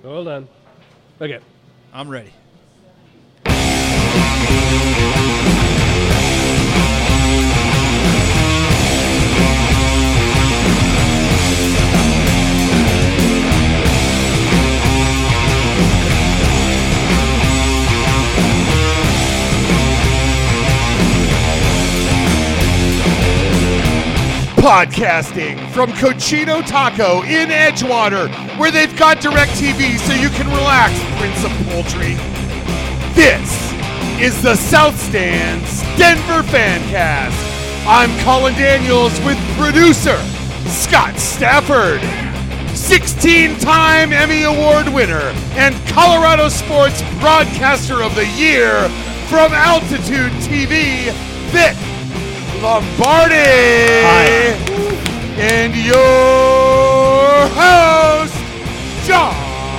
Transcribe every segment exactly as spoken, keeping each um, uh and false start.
Hold on. Okay. I'm ready. Podcasting from Cochino Taco in Edgewater, where they've got DirecTV so you can relax, Prince of Poultry. This is the South Stands Denver Fancast. I'm Colin Daniels with producer Scott Stafford, sixteen-time Emmy Award winner and Colorado Sports Broadcaster of the Year from Altitude T V, Vic Lombardi. Hi. And your host, John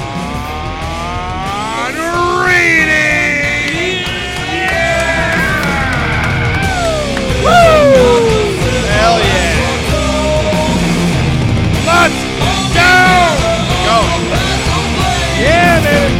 Reedy. Yeah. Woo! Hell yeah. Let's go. Go. Yeah, baby.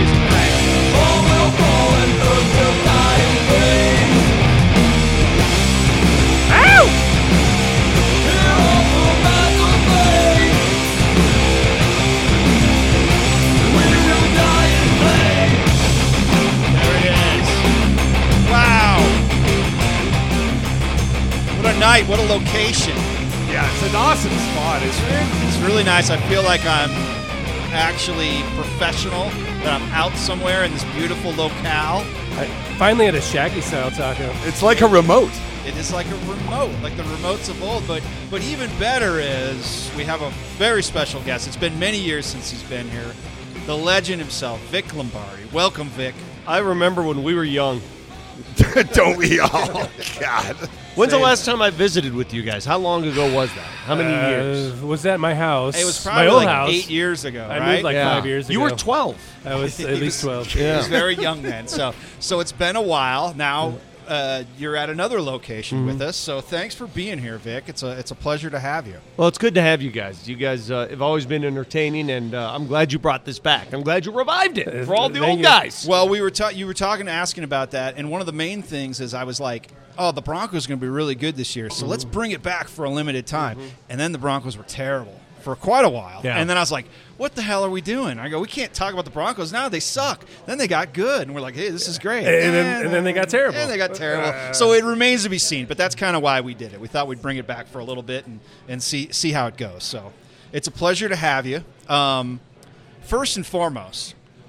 What a night, what a location. Yeah, it's an awesome spot, isn't it? It's really nice. I feel like I'm actually professional, that I'm out somewhere in this beautiful locale. I finally had a Shaggy-style taco. It's like a remote. It is like a remote, like the remotes of old, but but even better is we have a very special guest. It's been many years since he's been here. The legend himself, Vic Lombardi. Welcome, Vic. I remember when we were young. Don't we all? God. When's the last time I visited with you guys? How long ago was that? How many Uh, years? Was that my house? It was probably my old like house. eight years ago, I right? moved like Yeah. five years ago. You were twelve. I was at He least was- twelve. He Yeah. was very young then. So so it's been a while. Now uh, you're at another location Mm-hmm. with us. So thanks for being here, Vic. It's a it's a pleasure to have you. Well, it's good to have you guys. You guys uh, have always been entertaining, and uh, I'm glad you brought this back. I'm glad you revived it Uh, for all the thank old you. guys. Well, we were ta- you were talking, asking about that, and one of the main things is I was like, oh, the Broncos are going to be really good this year, so let's bring it back for a limited time. And then the Broncos were terrible for quite a while. Yeah. And then I was like, what the hell are we doing? I go, we can't talk about the Broncos now. They suck. Then they got good, and we're like, hey, this is great. And then- and then they got terrible. And they got terrible. So it remains to be seen, but that's kind of why we did it. We thought we'd bring it back for a little bit and, and see see how it goes. So it's a pleasure to have you. Um, first and foremost,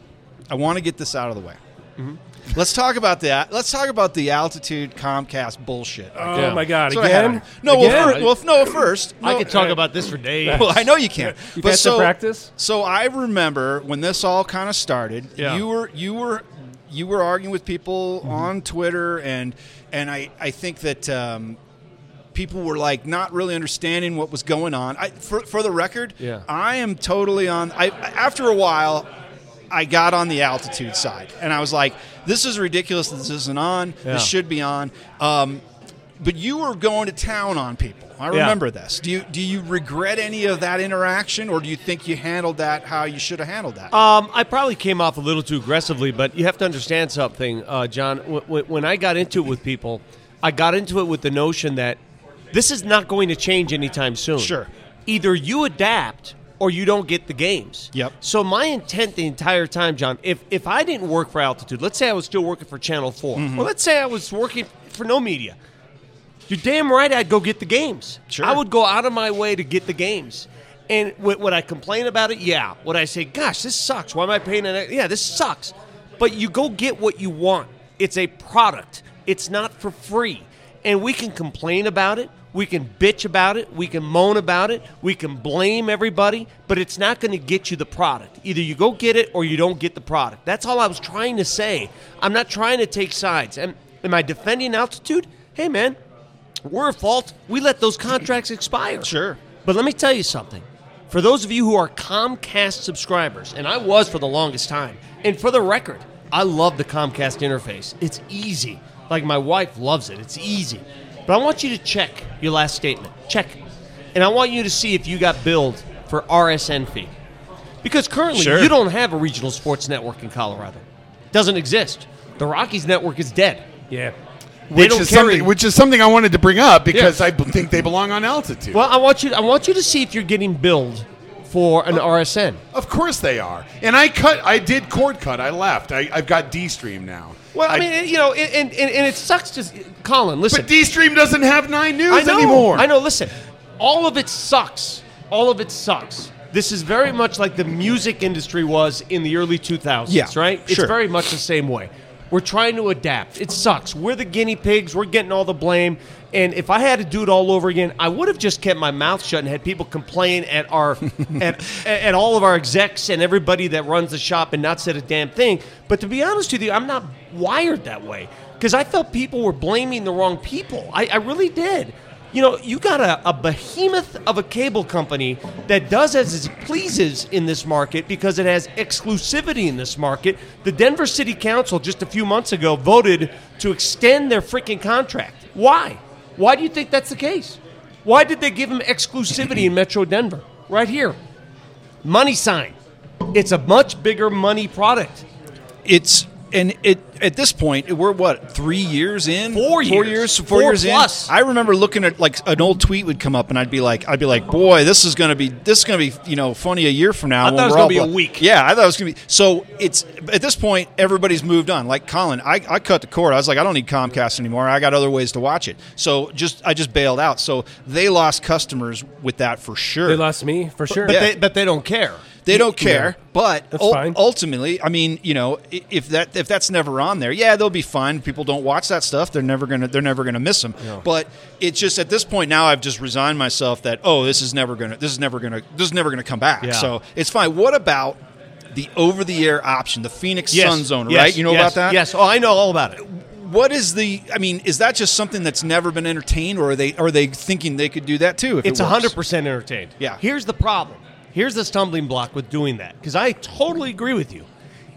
I want to get this out of the way. Let's talk about that. Let's talk about the Altitude Comcast bullshit. Oh, Yeah. my God. That's what I had. Again? No, Again? well, fir- well, no, first. I no, could talk uh, about this for days. Well, I know you can. You but got so, to practice? So I remember when this all kind of started. Yeah. You were you were you were arguing with people Mm-hmm. on Twitter, and and I I think that. Um, People were like not really understanding what was going on. I, for, for the record, Yeah. I am totally on. I after a while, I got on the Altitude side, and I was like, "This is ridiculous. That this isn't on. Yeah. This should be on." Um, but you were going to town on people. I Yeah. remember this. Do you do you regret any of that interaction, or do you think you handled that how you should have handled that? Um, I probably came off a little too aggressively, but you have to understand something, uh, John. W- w- when I got into it with people, I got into it with the notion that this is not going to change anytime soon. Sure. Either you adapt or you don't get the games. Yep. So my intent the entire time, John, if if I didn't work for Altitude, let's say I was still working for Channel four, Mm-hmm. or let's say I was working for no media, you're damn right I'd go get the games. Sure. I would go out of my way to get the games. And w- would I complain about it? Yeah. Would I say, gosh, this sucks. Why am I paying an? Yeah, this sucks. But you go get what you want. It's a product. It's not for free. And we can complain about it. We can bitch about it. We can moan about it. We can blame everybody. But it's not going to get you the product. Either you go get it or you don't get the product. That's all I was trying to say. I'm not trying to take sides. Am, am I defending Altitude? Hey, man, we're at fault. We let those contracts expire. Sure. But let me tell you something. For those of you who are Comcast subscribers, and I was for the longest time, and for the record, I love the Comcast interface. It's easy. Like my wife loves it. It's easy. But I want you to check your last statement. Check. And I want you to see if you got billed for R S N fee. Because currently, Sure. you don't have a regional sports network in Colorado. It doesn't exist. The Rockies network is dead. Yeah. They Which don't is, carry. something, which is something I wanted to bring up because Yeah. I b- think they belong on altitude. Well, I want you. I want you to see if you're getting billed for an R S N. Of course they are. And I cut. I did cord cut. I left. I, I've got D-Stream now. Well, I, mean, you know, and, and, and it sucks to Colin. Listen, But D-Stream doesn't have Nine News I know, anymore. I know. Listen, all of it sucks. All of it sucks. This is very much like the music industry was in the early two thousands, Yeah, right? It's sure. very much the same way. We're trying to adapt. It sucks. We're the guinea pigs. We're getting all the blame. And if I had to do it all over again, I would have just kept my mouth shut and had people complain at our at, at all of our execs and everybody that runs the shop and not said a damn thing. But to be honest with you, I'm not wired that way because I felt people were blaming the wrong people. I, I really did. You know, you got a, a behemoth of a cable company that does as it pleases in this market because it has exclusivity in this market. The Denver City Council just a few months ago voted to extend their freaking contract. Why? Why do you think that's the case? Why did they give them exclusivity in Metro Denver? Right here. Money sign. It's a much bigger money product. It's and it at this point we're what three years in Four four years. years four, Four years plus. in. I remember looking at like an old tweet would come up and I'd be like I'd be like boy this is gonna be this is gonna be you know funny a year from now. I when thought it was we're gonna all be a blo- week. Yeah, I thought it was gonna be so. It's at this point everybody's moved on. Like Colin, I, I cut the cord. I was like I don't need Comcast anymore. I got other ways to watch it. So just I just bailed out. So they lost customers with that for sure. They lost me for sure. But, Yeah. they, but they don't care. They don't care, Yeah. but That's ul- fine. ultimately, I mean, you know, i- if that if that's never on there, yeah, they'll be fine. People don't watch that stuff; they're never gonna they're never gonna miss them. But it's just at this point now, I've just resigned myself that oh, this is never gonna this is never gonna this is never gonna come back. Yeah. So it's fine. What about the over the air option, the Phoenix Yes. Sun Zone? Yes. Right? You know Yes. about that? Yes. Oh, I know all about it. What is the? I mean, is that just something that's never been entertained, or are they are they thinking they could do that too? If It's it one works? hundred percent entertained. Yeah. Here's the problem. Here's the stumbling block with doing that, because I totally agree with you.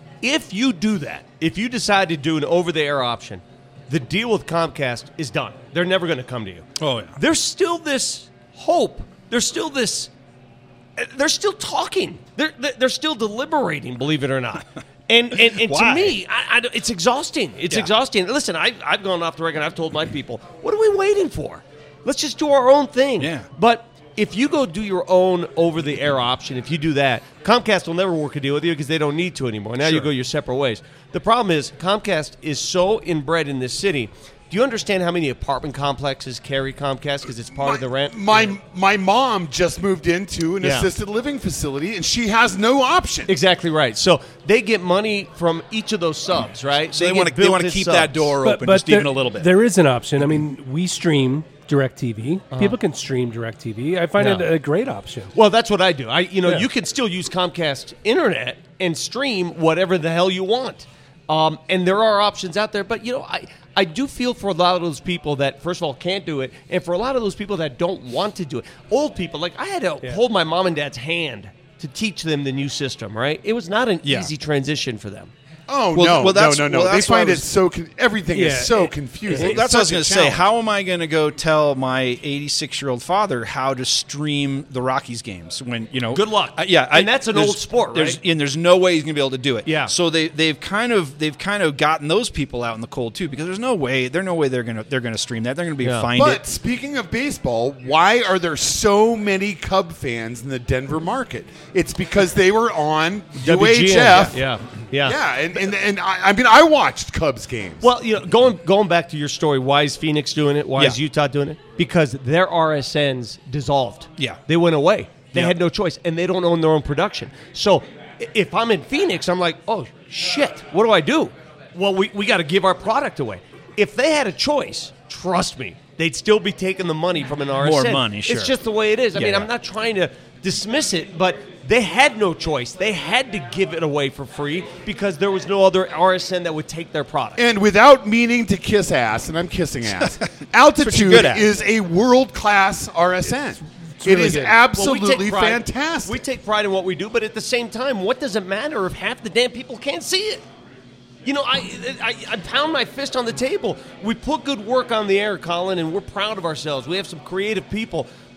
If you do that, if you decide to do an over-the-air option, the deal with Comcast is done. They're never going to come to you. Oh, yeah. There's still this hope. There's still this. They're still talking. They're they're they're still deliberating. Believe it or not. And and, and to Why? me, I, I, it's exhausting. It's Yeah. exhausting. Listen, I, I've gone off the record. I've told my people, what are we waiting for? Let's just do our own thing. Yeah. But if you go do your own over-the-air option, if you do that, Comcast will never work a deal with you because they don't need to anymore. Now you Sure. go your separate ways. The problem is Comcast is so inbred in this city. Do you understand how many apartment complexes carry Comcast because it's part of the rent? My my mom just moved into an Yeah. assisted living facility, and she has no option. Exactly right. So they get money from each of those subs, right? So they get want to they billed want to as keep subs. that door open just there, even a little bit. There is an option. I mean, we stream DirecTV. People can stream DirecTV. I find Uh-huh. Yeah. it a great option. Well, that's what I do. I, you know, Yeah. you can still use Comcast internet and stream whatever the hell you want. Um, and there are options out there, but you know, I, I do feel for a lot of those people that first of all can't do it, and for a lot of those people that don't want to do it. Old people, like I had to Yeah. hold my mom and dad's hand to teach them the new system. Right? It was not an Yeah. easy transition for them. Oh Well, no, well, that's- no, no, no! well, they that's why I find was- it so con- everything Yeah, is so it- confusing. Well, It's that's what I was such a going to say. challenge. How am I going to go tell my eighty-six-year-old father how to stream the Rockies games when you know? Good luck. Uh, yeah, And that's an there's- old sport, there's- right? And there's no way he's going to be able to do it. Yeah. So they they've kind of they've kind of gotten those people out in the cold too because there's no way there's no way they're going to they're going to stream that. They're going to be Yeah. find But it. speaking of baseball, why are there so many Cub fans in the Denver market? It's because they were on U H F. Yeah, yeah. Yeah, and, and, and I, I mean, I watched Cubs games. Well, you know, going going back to your story, why is Phoenix doing it? Why Yeah. is Utah doing it? Because their R S Ns dissolved. Yeah. They went away. They Yeah. had no choice, and they don't own their own production. So i- if I'm in Phoenix, I'm like, oh, shit, what do I do? Well, we, we got to give our product away. If they had a choice, trust me, they'd still be taking the money from an R S N. More money, sure. It's just the way it is. I Yeah, mean, yeah. I'm not trying to dismiss it, but they had no choice. They had to give it away for free because there was no other R S N that would take their product. And without meaning to kiss ass, and I'm kissing ass, what Altitude you're good at. is a world-class R S N. It really is good. Well, we absolutely take pride- fantastic. We take pride in what we do, but at the same time, what does it matter if half the damn people can't see it? You know, I, I I pound my fist on the table. We put good work on the air, Colin, and we're proud of ourselves. We have some creative people,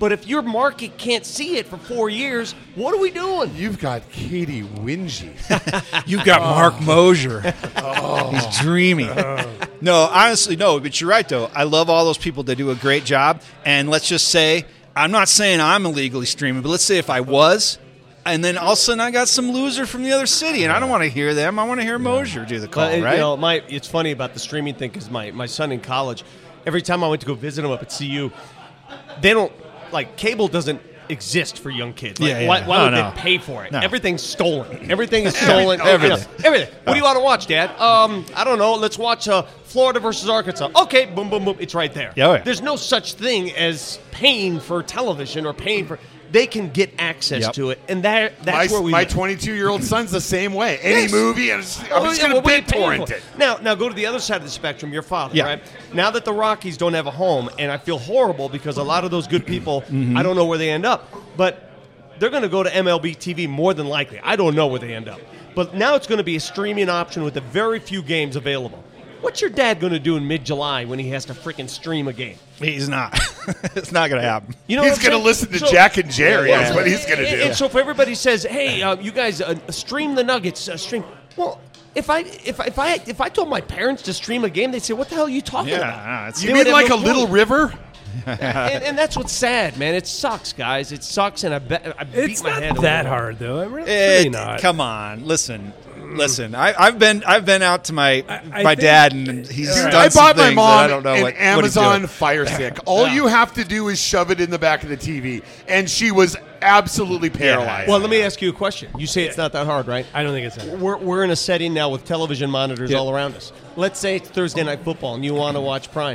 But if your market can't see it for four years, what are we doing? You've got Katie Wingy. You've got Mark Mosier. He's dreamy. No, honestly, no. But you're right, though. I love all those people that do a great job. And let's just say, I'm not saying I'm illegally streaming, but let's say if I was, and then all of a sudden I got some loser from the other city, and I don't want to hear them. I want to hear Mosier do the call, But, right? You know, my it's funny about the streaming thing because my, my son in college, every time I went to go visit him up at C U, they don't like cable doesn't exist for young kids. Like, Yeah, yeah. Why, why No, would no. they pay for it? No. Everything's stolen. Everything is stolen. Everything. You know, everything. What do you want to watch, Dad? Um, I don't know. Let's watch uh, Florida versus Arkansas. Okay, boom, boom, boom. It's right there. Yeah, oh, yeah. There's no such thing as paying for television or paying for. They can get access Yep. to it, and that that's my where we. my twenty-two-year-old son's the same way. Any Yes. movie, and it's- I'm Oh, just yeah, going well, to what are you bit paying torrent for? it. Now, now go to the other side of the spectrum. Your father, Yeah. right? Now that the Rockies don't have a home, and I feel horrible because a lot of those good people, Mm-hmm. I don't know where they end up, but they're going to go to M L B T V more than likely. I don't know where they end up, but now it's going to be a streaming option with a very few games available. What's your dad going to do in mid-July when he has to freaking stream a game? He's not. It's not going to happen. You know He's what I'm going to saying? listen to So- Jack and Jerry. Yeah, That's yeah. what he's going to And- do. And so if everybody says, "Hey, uh, you guys uh, stream the Nuggets," uh, stream. Well, if I if I, if I if I told my parents to stream a game, they'd say, "What the hell are you talking Yeah, about?" no, it's- you They mean would have like no a clue. little river? and, and that's what's sad, man. It sucks, guys. It sucks, and I bet I beat It's my not head. that over it. hard, though. I'm really, Eh, really not. Come on, listen, listen. I, I've been I've been out to my I- I my think- dad, and he's Dude, done I some bought my things mom that I don't know an what, Amazon what he's doing. Fire Stick. All you have to do is shove it in the back of the T V, and she was absolutely paralyzed. Well, let me ask you a question. You say it's not that hard, right? I don't think it's that. We're, we're in a setting now with television monitors Yep. all around us. Let's say it's Thursday Night Football, and you want to watch Prime.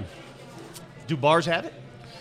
Do bars have it?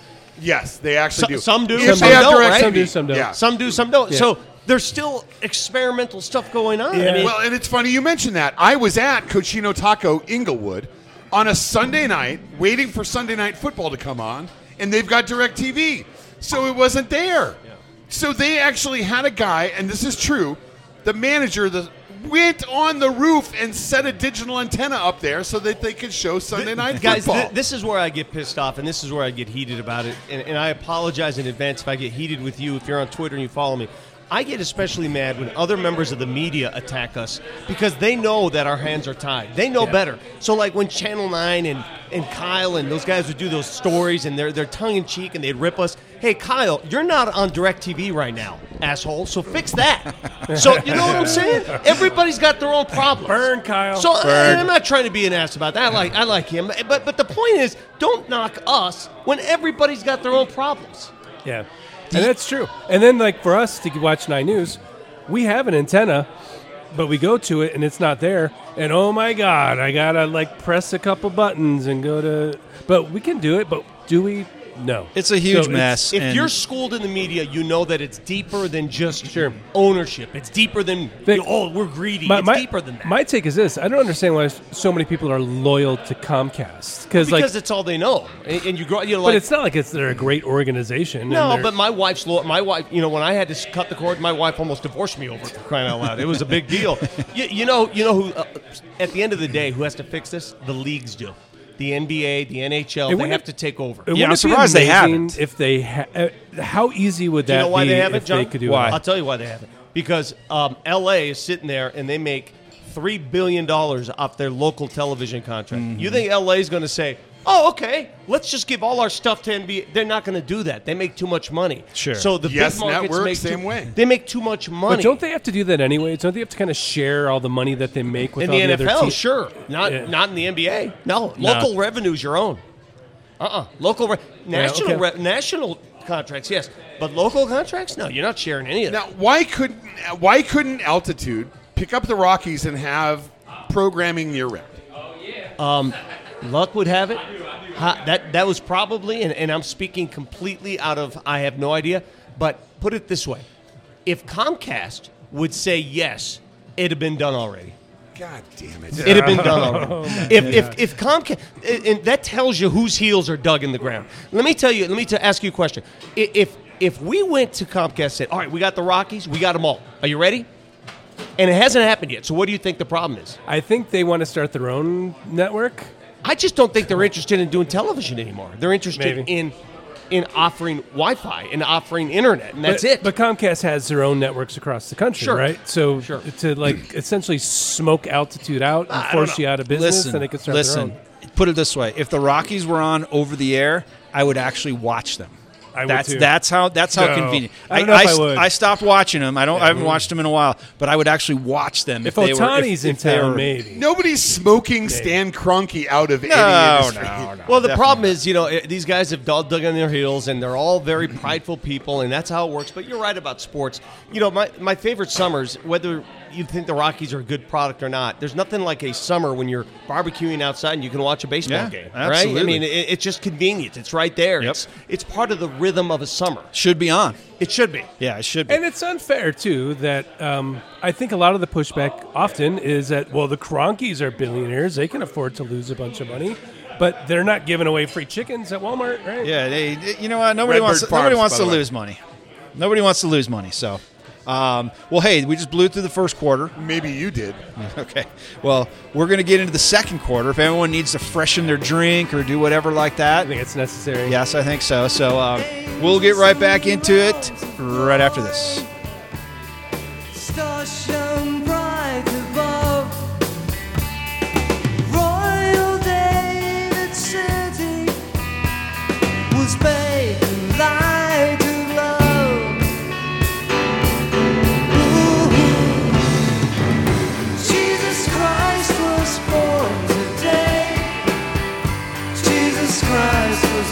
Yes, they actually So- do. some do, If some they have don't, direct right? T V. Some do, some don't. Yeah. Some do, some don't. Yeah. So there's still experimental stuff going on. Yeah. I mean, Well, and it's funny you mentioned that. I was at Cochino Taco Inglewood on a Sunday night waiting for Sunday Night Football to come on, and they've got direct T V. So it wasn't there. So they actually had a guy, and this is true, the manager the, went on the roof and set a digital antenna up there so that they could show Sunday Night Guys, Football. th- this is where I get pissed off, and this is where I get heated about it. And, and I apologize in advance if I get heated with you, if you're on Twitter and you follow me. I get especially mad when other members of the media attack us because they know that our hands are tied. They know better. So, like when Channel nine and, and Kyle and those guys would do those stories and they're, they're tongue-in-cheek and they'd rip us. Hey, Kyle, you're not on DirecTV right now, asshole, so fix that. So, you know what I'm saying? Everybody's got their own problems. Burn, Kyle. So, Burn. and I'm not trying to be an ass about that. I like, I like him. But, but the point is, don't knock us when everybody's got their own problems. Yeah, and that's true. And then, like for us to watch Nine News, we have an antenna, but we go to it and it's not there. And oh my God, I gotta like press a couple buttons and go to. But we can do it. But do we? No. It's a huge So mess. If and you're schooled in the media, you know that it's deeper than just Sure. ownership. It's deeper than, They- oh, we're greedy. My, it's my, deeper than that. my take is this: I don't understand why so many people are loyal to Comcast because, like, because it's all they know. And, and you grow, you know, but like, it's not like it's they're a great organization. and no, they're- but my wife's law. My wife, you know, when I had to s- cut the cord, my wife almost divorced me over it, for crying out loud. It was a big deal. you, you know, you know who? Uh, at the end of the day, who has to fix this? The leagues do. The N B A, the N H L, It they wouldn't have it- to take over. It Yeah, wouldn't I'm it be surprised they amazing haven't. If they, ha- uh, how easy would Do that you know why be they haven't, if John? they could do Why? it? I'll tell you why they haven't. Because um, L A is sitting there and they make three billion dollars off their local television contract. Mm-hmm. You think L A is going to say, oh, okay, let's just give all our stuff to N B A? They're not going to do that. They make too much money. Sure. So the Yes big markets Network, make same too, way. They make too much money. But don't they have to do that anyway? Don't they have to kind of share all the money that they make with in all the the N F L, other teams? sure. Not Yeah. not in the N B A. No, local revenue's your own. Uh-uh. Local re- national okay. re- national contracts, yes, but local contracts, no. You're not sharing any of that. Now, why couldn't why couldn't Altitude pick up the Rockies and have programming year round? Luck would have it. Ha, that that was probably, and, and I'm speaking completely out of I have no idea. But put it this way: if Comcast would say yes, it'd have been done already. God damn it! It'd have been done already. if, if if Comcast, and and that tells you whose heels are dug in the ground. Let me tell you. Let me t- ask you a question. I- If if we went to Comcast and said, all right, we got the Rockies, we got them all. Are you ready? And it hasn't happened yet. So what do you think the problem is? I think they want to start their own network. I just don't think they're interested in doing television anymore. They're interested Maybe. in in offering Wi-Fi and offering internet, and that's but, it. But Comcast has their own networks across the country, Sure. right? So Sure. to like essentially smoke altitude out and I force don't know. you out of business, Listen, then they could start listen. their own. Put it this way: if the Rockies were on over the air, I would actually watch them. I would that's too. that's how that's how No. convenient. I don't know if I would. I stopped watching them. I don't. I haven't watched them in a while, but I would actually watch them If if, they were. Otani's if, in if they town, were, maybe. Nobody's smoking Stan Kroenke out of No, any industry. no, no. Well, the definitely problem not. is, you know, eh, these guys have all dug on their heels, and they're all very prideful people, and that's how it works. But you're right about sports. You know, my, my favorite summers, whether you think the Rockies are a good product or not, there's nothing like a summer when you're barbecuing outside and you can watch a baseball Yeah, game, absolutely. right? I mean, it, it's just convenient. It's right there. Yep. It's it's part of the rhythm of a summer. should be on. It should be. Yeah, it should be. And it's unfair too that um, I think a lot of the pushback often is that well, the Kroenkes are billionaires; they can afford to lose a bunch of money, but they're not giving away free chickens at Walmart, right? Yeah, they, they- you know what? Nobody Redbird wants. To, Farms, nobody wants by to the way. lose money. Nobody wants to lose money. So, um, well, hey, we just blew through the first quarter. Maybe you did. Okay. Well, we're going to get into the second quarter. If anyone needs to freshen their drink or do whatever like I that, think it's necessary. yes, I think so. So um, we'll get right back into it right after this. Stars shone bright above Royal David City was bathed in light of love. Ooh. Jesus Christ was born today. Jesus Christ was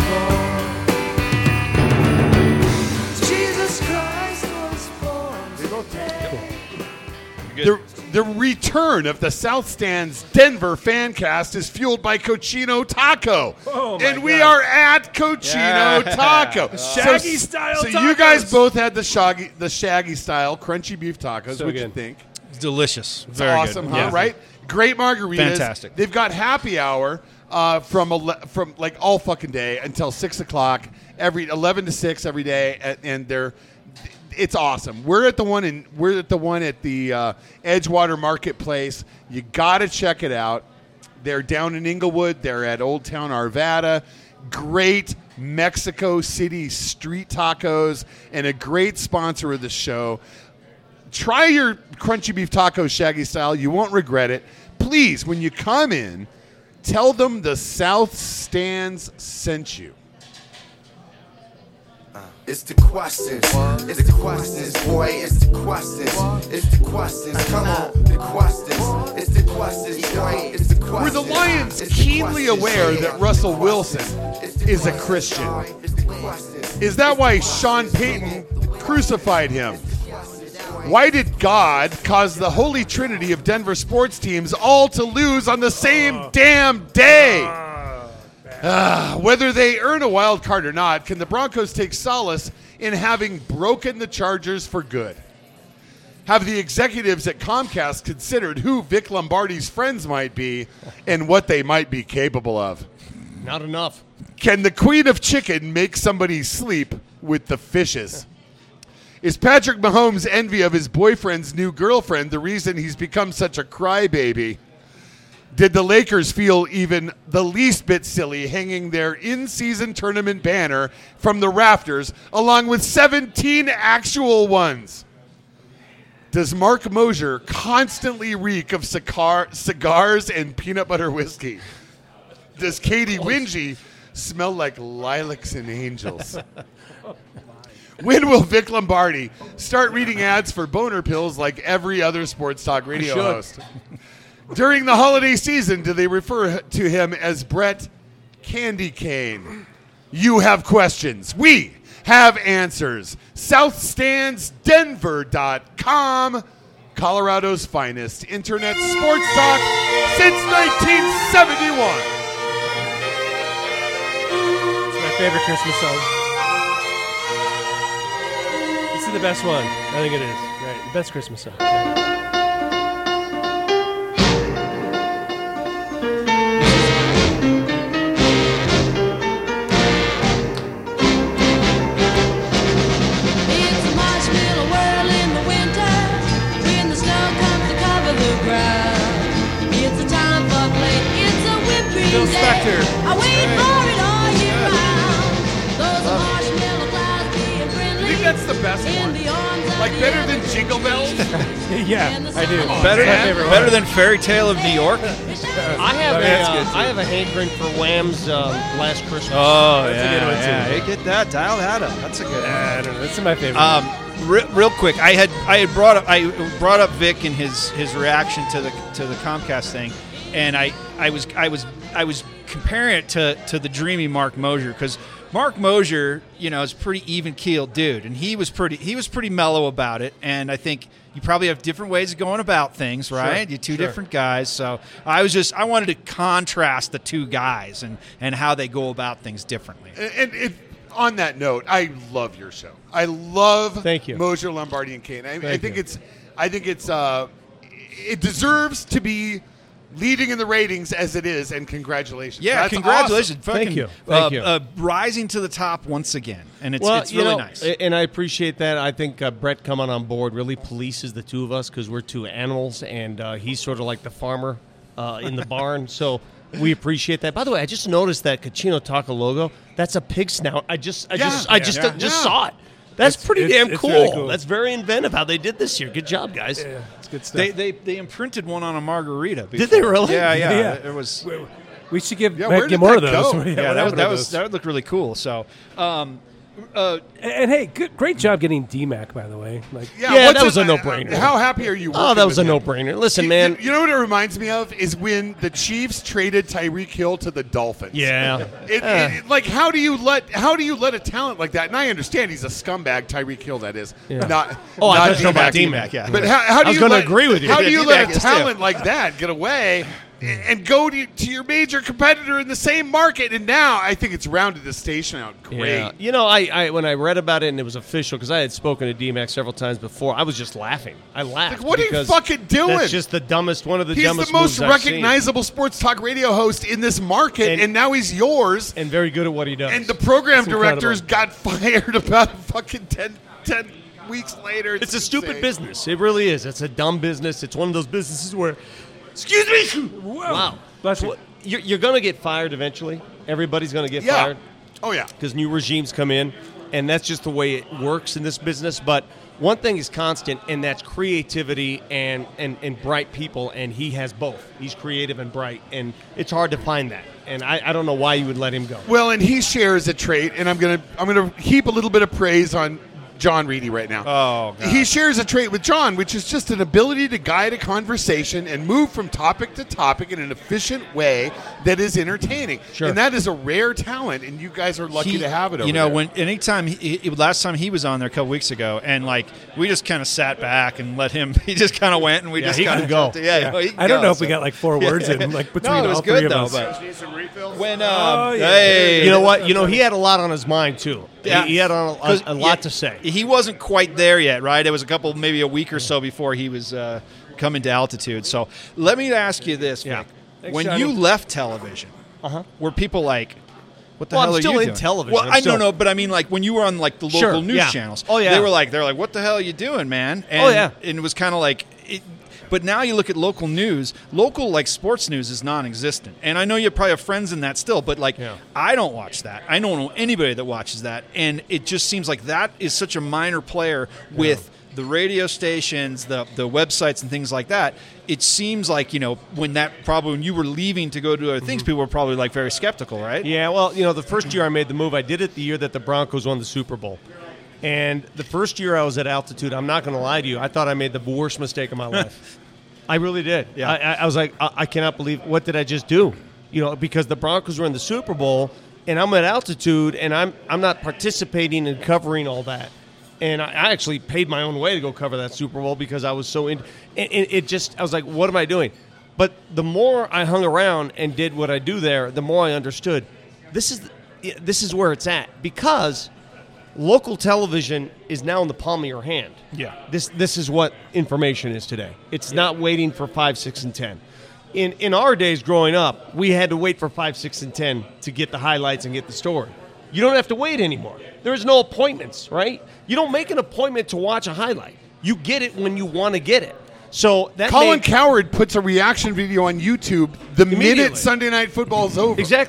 born. Jesus Christ was born today. The, the return of the South Stand's Denver Fancast is fueled by Cochino Taco. Oh, my and we God. are at Cochino Yeah. Taco. Shaggy style So you tacos. guys both had the shaggy, the shaggy style crunchy beef tacos. So What'd you good. think? It's delicious. It's Very awesome, good. huh? Yeah. Right? Great margaritas. Fantastic. They've got happy hour uh, from ele- from like all fucking day until six o'clock every eleven to six every day, and, and they're it's awesome. We're at the one in we're at the one at the uh, Edgewater Marketplace. You got to check it out. They're down in Inglewood. They're at Old Town Arvada. Great Mexico City street tacos and a great sponsor of the show. Try your crunchy beef tacos Shaggy style. You won't regret it. Please, when you come in, tell them the South Stands sent you. It's the questions. It's the questions, boy. It's the questions. It's the questions. Come on, the questions. It's the questions, boy. It's the questions. Were the Lions It's the keenly questions, aware yeah. that Russell It's the Wilson questions. It's the is a questions, Christian? boy. It's the questions. Is that why Sean Payton crucified him? Why did God cause the Holy Trinity of Denver sports teams all to lose on the same damn day? Ah, whether they earn a wild card or not, can the Broncos take solace in having broken the Chargers for good? Have the executives at Comcast considered who Vic Lombardi's friends might be and what they might be capable of? Not enough. Can the Queen of Chicken make somebody sleep with the fishes? Is Patrick Mahomes' envy of his boyfriend's new girlfriend the reason he's become such a crybaby? Did the Lakers feel even the least bit silly hanging their in-season tournament banner from the rafters along with seventeen actual ones? Does Mark Mosier constantly reek of cigar, cigars and peanut butter whiskey? Does Katie Wingy smell like lilacs and angels? When will Vic Lombardi start reading ads for boner pills like every other sports talk radio should. host? During the holiday season, do they refer to him as Brett Candy Cane? You have questions. We have answers. south stands denver dot com, Colorado's finest internet sports talk since nineteen seventy-one. It's my favorite Christmas song. This is the best one. I think it is. Right. The best Christmas song. Yeah. It's a marshmallow whirl in the winter when the snow comes to cover the ground. It's a time for play. It's a whipped cream Phil day. Spector. I wait for it all year round. Those are that's the best In one. the arms of Like the better than evergreen Jingle Bells? trees. Yeah, And the I do. sun Better, man. than, better than Fairy Tale of New York. I have a, That's uh, good, too. I have a hankering for Wham's uh, Last Christmas. Oh, That's a good one, too. yeah. Hey, get that. Dial that up. That's a good. I don't know. That's my favorite. Um, re- real quick, I had I had brought up I brought up Vic and his his reaction to the to the Comcast thing, and I, I was I was I was comparing it to to the dreamy Mark Mosier, because Mark Mosier, you know, is a pretty even keeled dude, and he was pretty he was pretty mellow about it, and I think you probably have different ways of going about things, right? Sure, You're two sure. different guys, so I was just I wanted to contrast the two guys and and how they go about things differently. And, and it, on that note, I love your show. I love Thank you. Mosier, Lombardi, and Kane. I, I Thank think you. it's, I think it's, uh, it deserves to be leading in the ratings as it is. And congratulations. Yeah, That's congratulations! awesome. Fucking, Thank you. Thank uh, you. Uh, rising to the top once again, and it's well, it's you really know, nice. a- and I appreciate that. I think uh, Brett coming on board really polices the two of us because we're two animals, and uh, he's sort of like the farmer uh, in the barn. So we appreciate that. By the way, I just noticed that Cochino Taco logo. That's a pig snout. I just, I Yeah. just, I just, Yeah. uh, just Yeah. saw it. That's It's- pretty it's- damn it's cool. really cool. That's very inventive how they did this year. Good job, guys. yeah, it's good stuff. They, they they imprinted one on a margarita. Before. Did they really? Yeah, yeah. Yeah. It was. We- we should give Yeah, Matt where get did more that of those. go? Yeah, Yeah, what that was happened to that was those? that would look really cool. So, um, uh, And, and hey, good, great job getting D Mac, by the way. Like, Yeah, what's that was it- a no-brainer. How happy are you? Oh, working that was with a him? no-brainer. Listen, You- man. You, you know what it reminds me of is when the Chiefs traded Tyreek Hill to the Dolphins. Yeah. It, Eh. it, like how do you let how do you let a talent like that? And I understand he's a scumbag, Tyreek Hill. That is Yeah. not. Oh, I not thought you were talking about D-Mac. D-Mac, yeah. But how, how do I was you gonna let- agree with you. How do Yeah, you D-Mac let a is too. talent like that get away and go to, to your major competitor in the same market? And now I think it's rounded the station out great. Yeah. You know, I, I when I read about it and it was official, because I had spoken to D-Mac several times before, I was just laughing. I laughed. Like, what are you because fucking doing? That's just the dumbest, one of the He's dumbest the most moves I've seen. recognizable sports talk radio host in this market, and, And- now he's yours. And very good at what he does. And the program It's incredible. directors got fired about fucking ten, ten weeks later. It's a stupid insane. business. It really is. It's a dumb business. It's one of those businesses where, excuse me, wow. Bless you. Well, You're, you're going to get fired eventually. Everybody's going to get Yeah. fired. Oh yeah. Because new regimes come in, and that's just the way it works in this business. But one thing is constant, and that's creativity and, and, and bright people, and he has both. He's creative and bright, and it's hard to find that. And I, I don't know why you would let him go. Well, and he shares a trait, and I'm gonna I'm gonna heap a little bit of praise on John Reedy right now. Oh, God. He shares a trait with John, which is just an ability to guide a conversation and move from topic to topic in an efficient way that is entertaining. Sure. And that is a rare talent, and you guys are lucky he- to have it. Over you know, there. when anytime he, he- last time he was on there a couple weeks ago, and like we just kind of sat back and let him. He just kind of went, and we Yeah, just he kind can of go. Yeah, Yeah. no, he can I don't go, know if we so- got like four words in, like between no, it was all good three though. of us. But when um, Oh, yeah. hey, You know what? You know, he had a lot on his mind, too. Yeah. He, he had a, a, 'Cause, a lot yeah, to say. He wasn't quite there yet, right? It was a couple, maybe a week or so before he was uh, coming to altitude. So let me ask you this: Yeah. Vic. Thanks, when Johnny. you left television, Uh-huh. were people like, "What the Well, hell I'm are still you in doing?" television. Well, I'm I still- don't know, but I mean, like when you were on like the local Sure, news yeah. channels. Oh, yeah. They were like, they're like, "What the hell are you doing, man?" And, Oh, yeah. And it was kind of like. It, But now you look at local news, local like sports news is non-existent. And I know you probably have friends in that still, but like Yeah. I don't watch that. I don't know anybody that watches that. And it just seems like that is such a minor player with the radio stations, the the websites and things like that. It seems like, you know, when that probably when you were leaving to go do other things, people were probably like very skeptical, right? Yeah, well, you know, the first year I made the move, I did it the year that the Broncos won the Super Bowl. And the first year I was at altitude, I'm not going to lie to you, I thought I made the worst mistake of my life. I really did. Yeah. I, I, I was like, I, I cannot believe, what did I just do? You know, because the Broncos were in the Super Bowl, and I'm at altitude, and I'm I'm not participating in covering all that. And I, I actually paid my own way to go cover that Super Bowl because I was so in. And it, it just, I was like, what am I doing? But the more I hung around and did what I do there, the more I understood. This is this is where it's at because local television is now in the palm of your hand. Yeah. This this is what information is today. It's not waiting for five, six, and ten. In in our days growing up, we had to wait for five, six, and ten to get the highlights and get the story. You don't have to wait anymore. There's no appointments, right? You don't make an appointment to watch a highlight. You get it when you want to get it. So that Colin made, Coward puts a reaction video on YouTube the Immediately. minute Sunday Night Football is over. Exactly.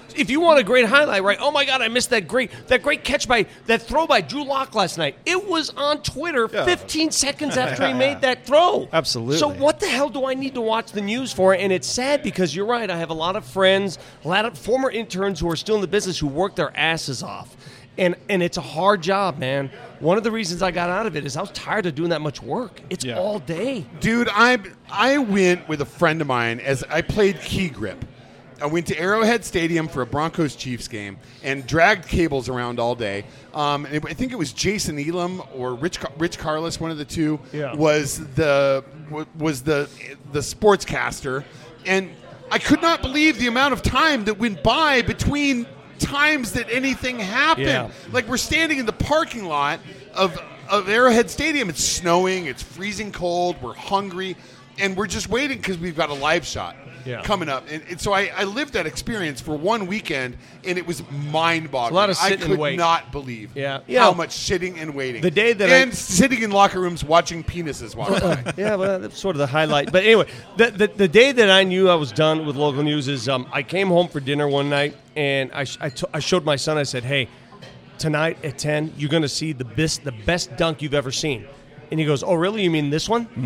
If you want a great highlight, right? Oh my God, I missed that great that great catch by that throw by Drew Lock last night. It was on Twitter fifteen seconds after he made that throw. Absolutely. So what the hell do I need to watch the news for? And it's sad because you're right. I have a lot of friends, a lot of former interns who are still in the business who work their asses off. And and it's a hard job, man. One of the reasons I got out of it is I was tired of doing that much work. It's Yeah. all day. Dude, I I went with a friend of mine as I played key grip. I went to Arrowhead Stadium for a Broncos-Chiefs game and dragged cables around all day. Um, and I think it was Jason Elam or Rich Car- Rich Carlos, one of the two, Yeah. was the was the the sportscaster, and I could not believe the amount of time that went by between times that anything happened. Yeah. Like we're standing in the parking lot of of Arrowhead Stadium. It's snowing. It's freezing cold. We're hungry, and we're just waiting because we've got a live shot Yeah. coming up. And, and so I, I lived that experience for one weekend, and it was mind-boggling. A lot of I sitting and could waiting. not believe Yeah. how Yeah. much sitting and waiting. The day that I- and sitting in locker rooms watching penises walk by. Yeah, well, that's sort of the highlight. But anyway, the, the the day that I knew I was done with local news is um, I came home for dinner one night, and I, sh- I, t- I showed my son, I said, hey, tonight at ten, you're going to see the best, the best dunk you've ever seen. And he goes, oh, really? You mean this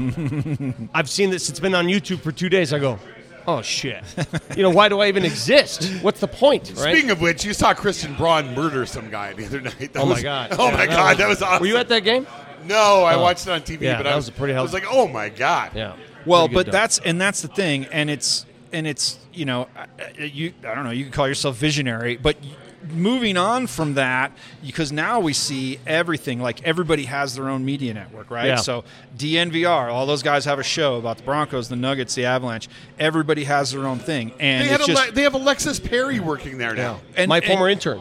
one? I've seen this. It's been on YouTube for two days. I go, oh, shit. You know, why do I even exist? What's the point, right? Speaking of which, you saw Christian Braun murder some guy the other night. That Oh, my was- God. Oh, Yeah, my that God. was- That was awesome. Were you at that game? No, I Oh. watched it on T V, Yeah, but that I was was, a pretty I was hell- like, oh, my God. Yeah. Well, Pretty but good that's and that's the thing, and it's and it's you know, I- I- you I don't know, you can call yourself visionary, but y- moving on from that, because now we see everything. Like everybody has their own media network, right? Yeah. So D N V R, all those guys have a show about the Broncos, the Nuggets, the Avalanche. Everybody has their own thing, and They, had it's Ale- just they have Alexis Perry working there now. and, my and- former intern.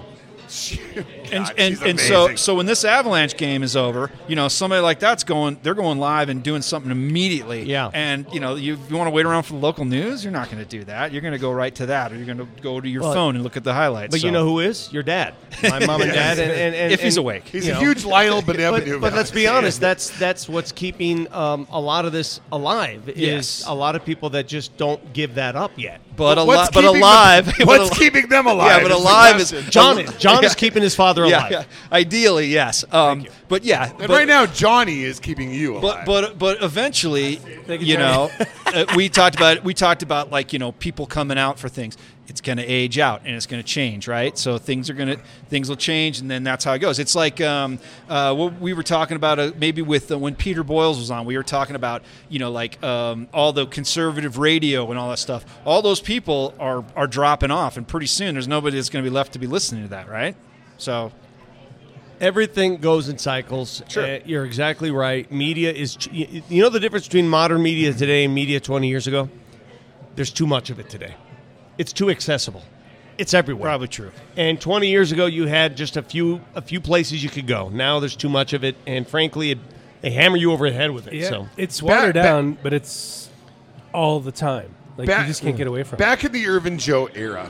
and, God, and, she's and so amazing. so when this Avalanche game is over, you know, somebody like that's going, they're going live and doing something immediately. Yeah. And you know, you, you want to wait around for the local news, you're not going to do that. You're going to go right to that, or you're going to go to your Well, phone and look at the highlights. But So- you know who is? Your dad. My mom and dad. And, and, and, if he's and- awake. He's you a know. huge Lionel But, Benevenue. but let's be honest. That's that's what's keeping um, a lot of this alive. Is Yes. a lot of people that just don't give that up yet. But, a What's li- but keeping them- alive. but what's al- keeping them alive? Yeah, but is the alive is question. John is John is Yeah. keeping his father Yeah, alive. yeah. Ideally, yes. Um, but yeah, And but, right now, Johnny is keeping you alive. But but but eventually, you, you know, uh, we talked about we talked about like you know people coming out for things. It's going to age out and it's going to change, right? So things are going to things will change, and then that's how it goes. It's like um, uh, what we were talking about uh, maybe with uh, when Peter Boyles was on. We were talking about you know like um, all the conservative radio and all that stuff. All those people are are dropping off, and pretty soon there's nobody that's going to be left to be listening to that, right? So. Everything goes in cycles. Sure. Uh, you're exactly right. Media is. ch- You you know the difference between modern media today and media twenty years ago? There's too much of it today. It's too accessible. It's everywhere. Probably true. And twenty years ago, you had just a few a few places you could go. Now there's too much of it, and frankly, it, they hammer you over the head with it. Yeah, So it's watered Back- down, but it's all the time. Like Back- you just can't get away from it. Back in the Irvin Joe era,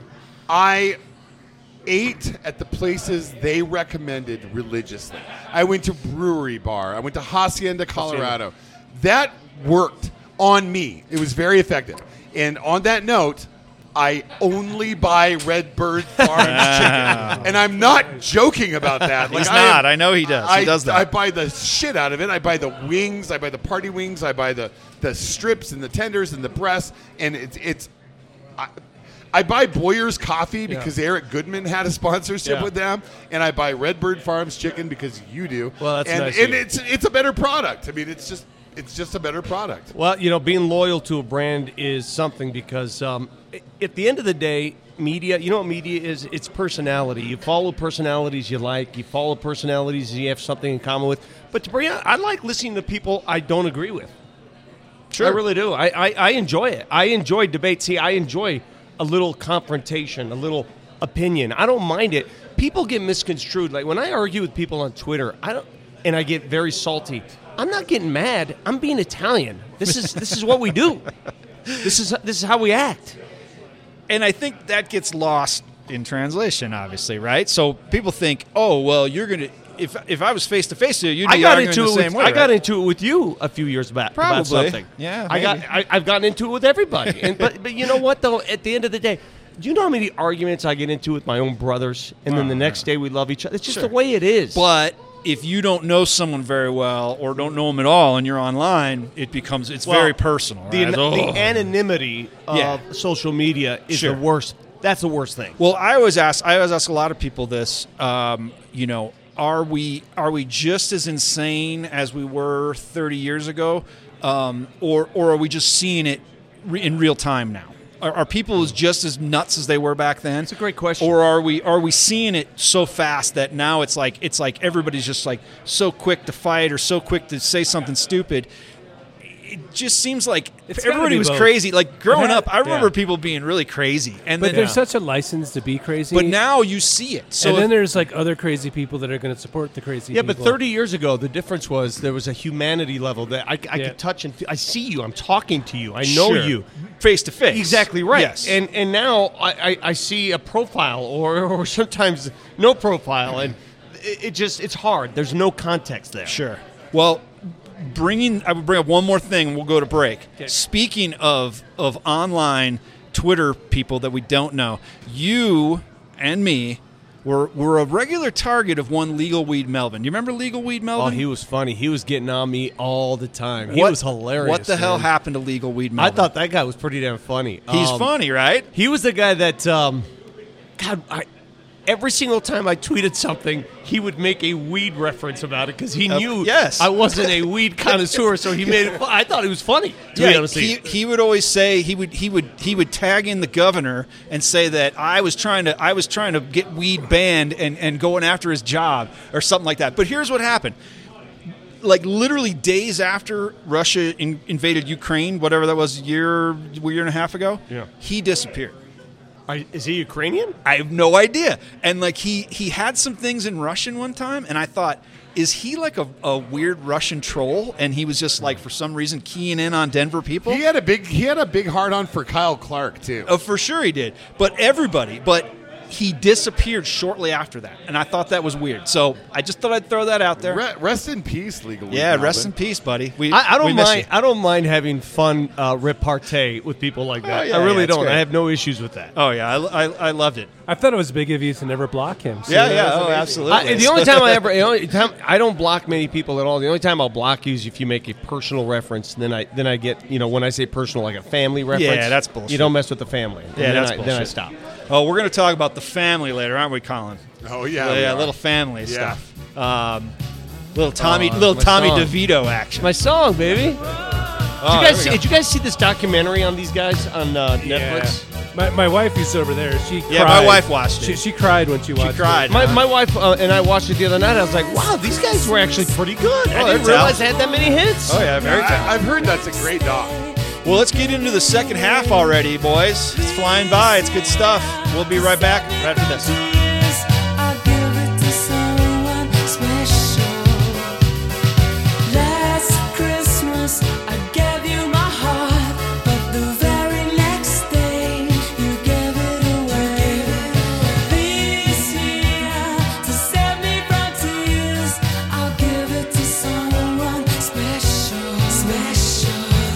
I ate at the places they recommended religiously. I went to Brewery Bar. I went to Hacienda, Colorado. That worked on me. It was very effective. And on that note, I only buy Redbird Farms chicken. And I'm not joking about that. He's I am- not. I know he does. He I, does that. I buy the shit out of it. I buy the wings. I buy the party wings. I buy the, the strips and the tenders and the breasts. And it's it's. I, I buy Boyer's Coffee because Eric Goodman had a sponsorship Yeah. with them, and I buy Redbird Farms chicken because you do. Well, that's and, nice of and you. it's it's a better product. I mean, it's just it's just a better product. Well, you know, being loyal to a brand is something because um, i- at the end of the day, media, you know what media is? It's personality. You follow personalities you like. You follow personalities you have something in common with. But to bring out, I like listening to people I don't agree with. Sure. I really do. I, I, I enjoy it. I enjoy debate. See, I enjoy a little confrontation, a little opinion. I don't mind it. People get misconstrued. Like when I argue with people on Twitter, I don't, and I get very salty. I'm not getting mad. I'm being Italian. This is this is what we do. This is this is how we act. And I think that gets lost in translation, obviously, right? So people think, oh, well, you're going to, if if I was face to face with you, you'd I be got arguing into the it. same With, way. I got right? into it with you a few years back about Probably. something. Yeah, I got. maybe. I, I've gotten into it with everybody. And but but you know what though? At the end of the day, Do you know how many arguments I get into with my own brothers, and then the next day we love each other? It's just the way it is. But if you don't know someone very well or don't know them at all and you're online, it becomes it's Well, very personal. the, right? the Oh. anonymity of Yeah. social media is Sure. the worst. That's the worst thing. Well, I always ask. I always ask a lot of people this. Um, you know, are we are we just as insane as we were thirty years ago, um, or or are we just seeing it re- in real time now? Are, are people as just as nuts as they were back then? That's a great question. Or are we are we seeing it so fast that now it's like it's like everybody's just like so quick to fight or so quick to say something stupid? It just seems like It's gotta everybody be was both. crazy. Like growing Yeah. up, I remember Yeah. people being really crazy, and But then, there's such a license to be crazy. but now you see it. So and then if- there's like other crazy people that are going to support the crazy Yeah, people. but thirty years ago, the difference was there was a humanity level that I, I Yeah. could touch and I see you. I'm talking to you. I know Sure. you. face to face. Exactly right. Yes. And and now I, I, I see a profile or, or sometimes no profile, and it, it just it's hard. There's no context there. Sure. Well, bringing I would bring up one more thing, and we'll go to break. Speaking of of online Twitter people that we don't know, you and me were were a regular target of one Legal Weed Melvin. You remember Legal Weed Melvin? Oh, he was funny. He was getting on me all the time. He What- was hilarious. What the hell man. happened to Legal Weed I Melvin? thought that guy was pretty damn funny. he's Um, funny, right? He was the guy that, um, God, I, every single time I tweeted something, he would make a weed reference about it because he Of- knew yes. I wasn't a weed connoisseur, so he made it. fu- I thought it was funny. To be honest with he, you. he would always say he would he would he would tag in the governor and say that I was trying to I was trying to get weed banned and, and going after his job or something like that. But here's what happened. Like literally days after Russia in, invaded Ukraine, whatever that was, a year year and a half ago, Yeah. he disappeared. Are- is he Ukrainian? I have no idea. And like he he had some things in Russian one time, and I thought, is he like a, a weird Russian troll? And he was just like for some reason keying in on Denver people. He had a big he had a big hard on for Kyle Clark too. Oh, for sure he did. But everybody, but he disappeared shortly after that, and I thought that was weird. So I just thought I'd throw that out there. Re- rest in peace, Legal Weed yeah, Melvin. rest in peace, buddy. We, I, I we don't miss mind. you. I don't mind having fun uh, repartee with people like that. Oh, yeah, I really yeah, it's don't. great. I have no issues with that. Oh yeah, I, I, I loved it. I thought it was big of you to never block him. So Yeah, that yeah, was oh, amazing. absolutely. I, the only time I ever, the only time I don't block many people at all. The only time I'll block you is if you make a personal reference. Then I, then I get, you know, when I say personal, like a family reference. Yeah, that's bullshit. You don't mess with the family. And Yeah, then that's I, Then I bullshit. stop. Oh, we're going to talk about the family later, aren't we, Colin? Oh yeah, yeah, we yeah are. little family Yeah. stuff. Um, little Tommy, Oh, little my Tommy song. DeVito action. My song, baby. Oh, did, you there guys we see, go. did you guys see this documentary on these guys on uh, Yeah. Netflix? My, my wife who's over there. She Yeah, cried. my wife watched She, it. she cried when she watched cried. it. My, my wife uh, and I watched it the other night. I was like, wow, these guys were actually pretty good. I Oh, didn't they're realize they had that many hits. Oh yeah, very I, I've heard that's a great dog. Well, let's get into the second half already, boys. It's flying by. It's good stuff. We'll be right back right after this. I'll give it to someone special. Last Christmas I gave you my heart, but the very next day you gave it away. This year, to save me from tears, I'll give it to someone special. Special.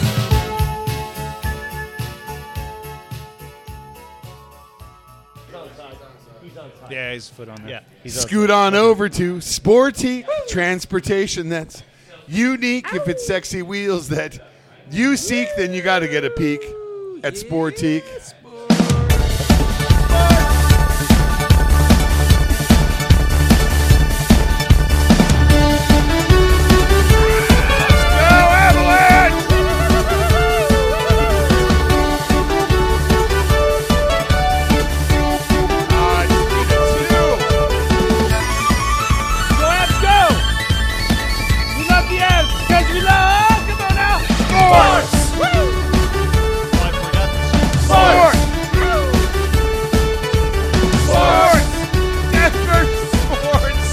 Yeah, he's foot on there. Yeah, he's on- Scoot on over to Sporty Transportation. That's unique. If it's sexy wheels that you seek, then you got to get a peek at Sportique. Let's go! We love the Avs because we love. Come on now. Sports. Sports! Sports! Denver Sports!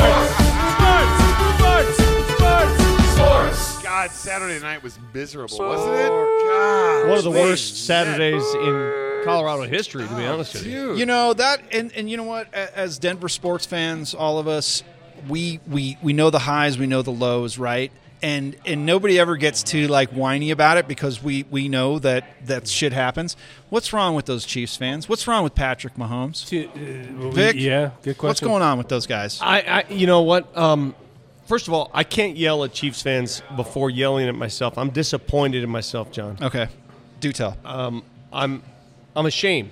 Sports. Sports. Sports. God, Saturday night was miserable, wasn't it? God. One of the worst Saturdays in Colorado history, to be honest with you. You know that, and, and you know what? A- As Denver sports fans, all of us, we we we know the highs, we know the lows, right? and and nobody ever gets too like whiny about it because we we know that that shit happens. What's wrong with those Chiefs fans? What's wrong with Patrick Mahomes? To, uh, well, Vic? yeah, good question. What's going on with those guys? I, I you know what? Um, first of all, I can't yell at Chiefs fans before yelling at myself. I'm disappointed in myself, John. Okay, do tell. Um, I'm I'm ashamed.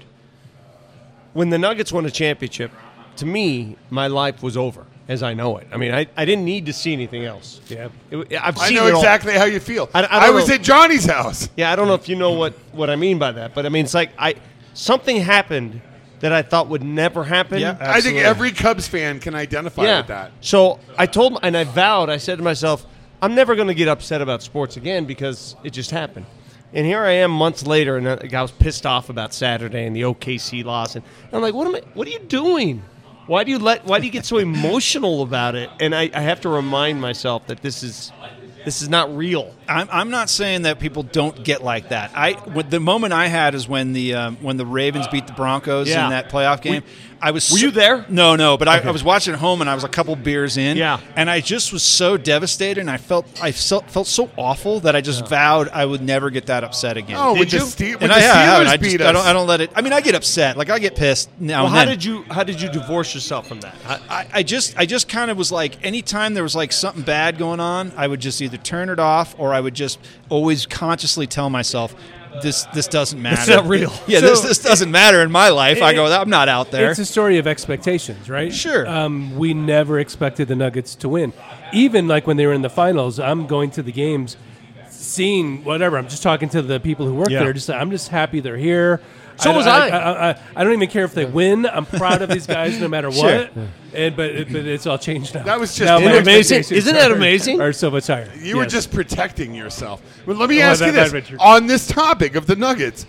When the Nuggets won a championship, to me, my life was over as I know it. I mean, I, I didn't need to see anything else. Yeah. It, I've I seen know it all. exactly how you feel. I- I I, don't was know. at Johnny's house. Yeah, I don't know if you know what, what I mean by that, but I mean, it's like I something happened that I thought would never happen. Yeah, I think absolutely. every Cubs fan can identify Yeah. with that. So I told, and I vowed, I said to myself, I'm never going to get upset about sports again because it just happened. And here I am months later, and I was pissed off about Saturday and the O K C loss, and I'm like, what am I? What are you doing? Why do you let? Why do you get so emotional about it? And I, I have to remind myself that this is this is not real. I'm, I'm not saying that people don't get like that. I what the moment I had is when the um, when the Ravens beat the Broncos Yeah. in that playoff game. I was Were so- you there? No, no, but I, I was watching at home and I was a couple beers in. Yeah. and I just was so devastated and I felt I felt, felt so awful that I just vowed I would never get that upset again. Oh, Did with the, you? Ste- with and the I, yeah, I haven't. Steelers I, beat just, us. I don't. I don't let it. I mean, I get upset. Like I get pissed now Well, and how then. did you how did you divorce yourself from that? I, I, I just I just kind of was like anytime there was like something bad going on, I would just either turn it off or I would just always consciously tell myself this this doesn't matter. not real. Yeah, So- this this doesn't matter in my life. I It- go, I'm not out there. It's a story of expectations, right? Sure. Um, we never expected the Nuggets to win. Even like when they were in the finals, I'm going to the games, seeing whatever. I'm just talking to the people who work Yeah. there. Just I'm just happy they're here. So was I. I, I. I don't even care if they win. I'm proud of these guys no matter Sure. what. And but it, but it's all changed now. That was just Now my Isn't it amazing? expectations Isn't that are- amazing? Are so much higher. You were Yes. just protecting yourself. Well, let me Well, ask that- you that'd this. be true. On this topic of the Nuggets,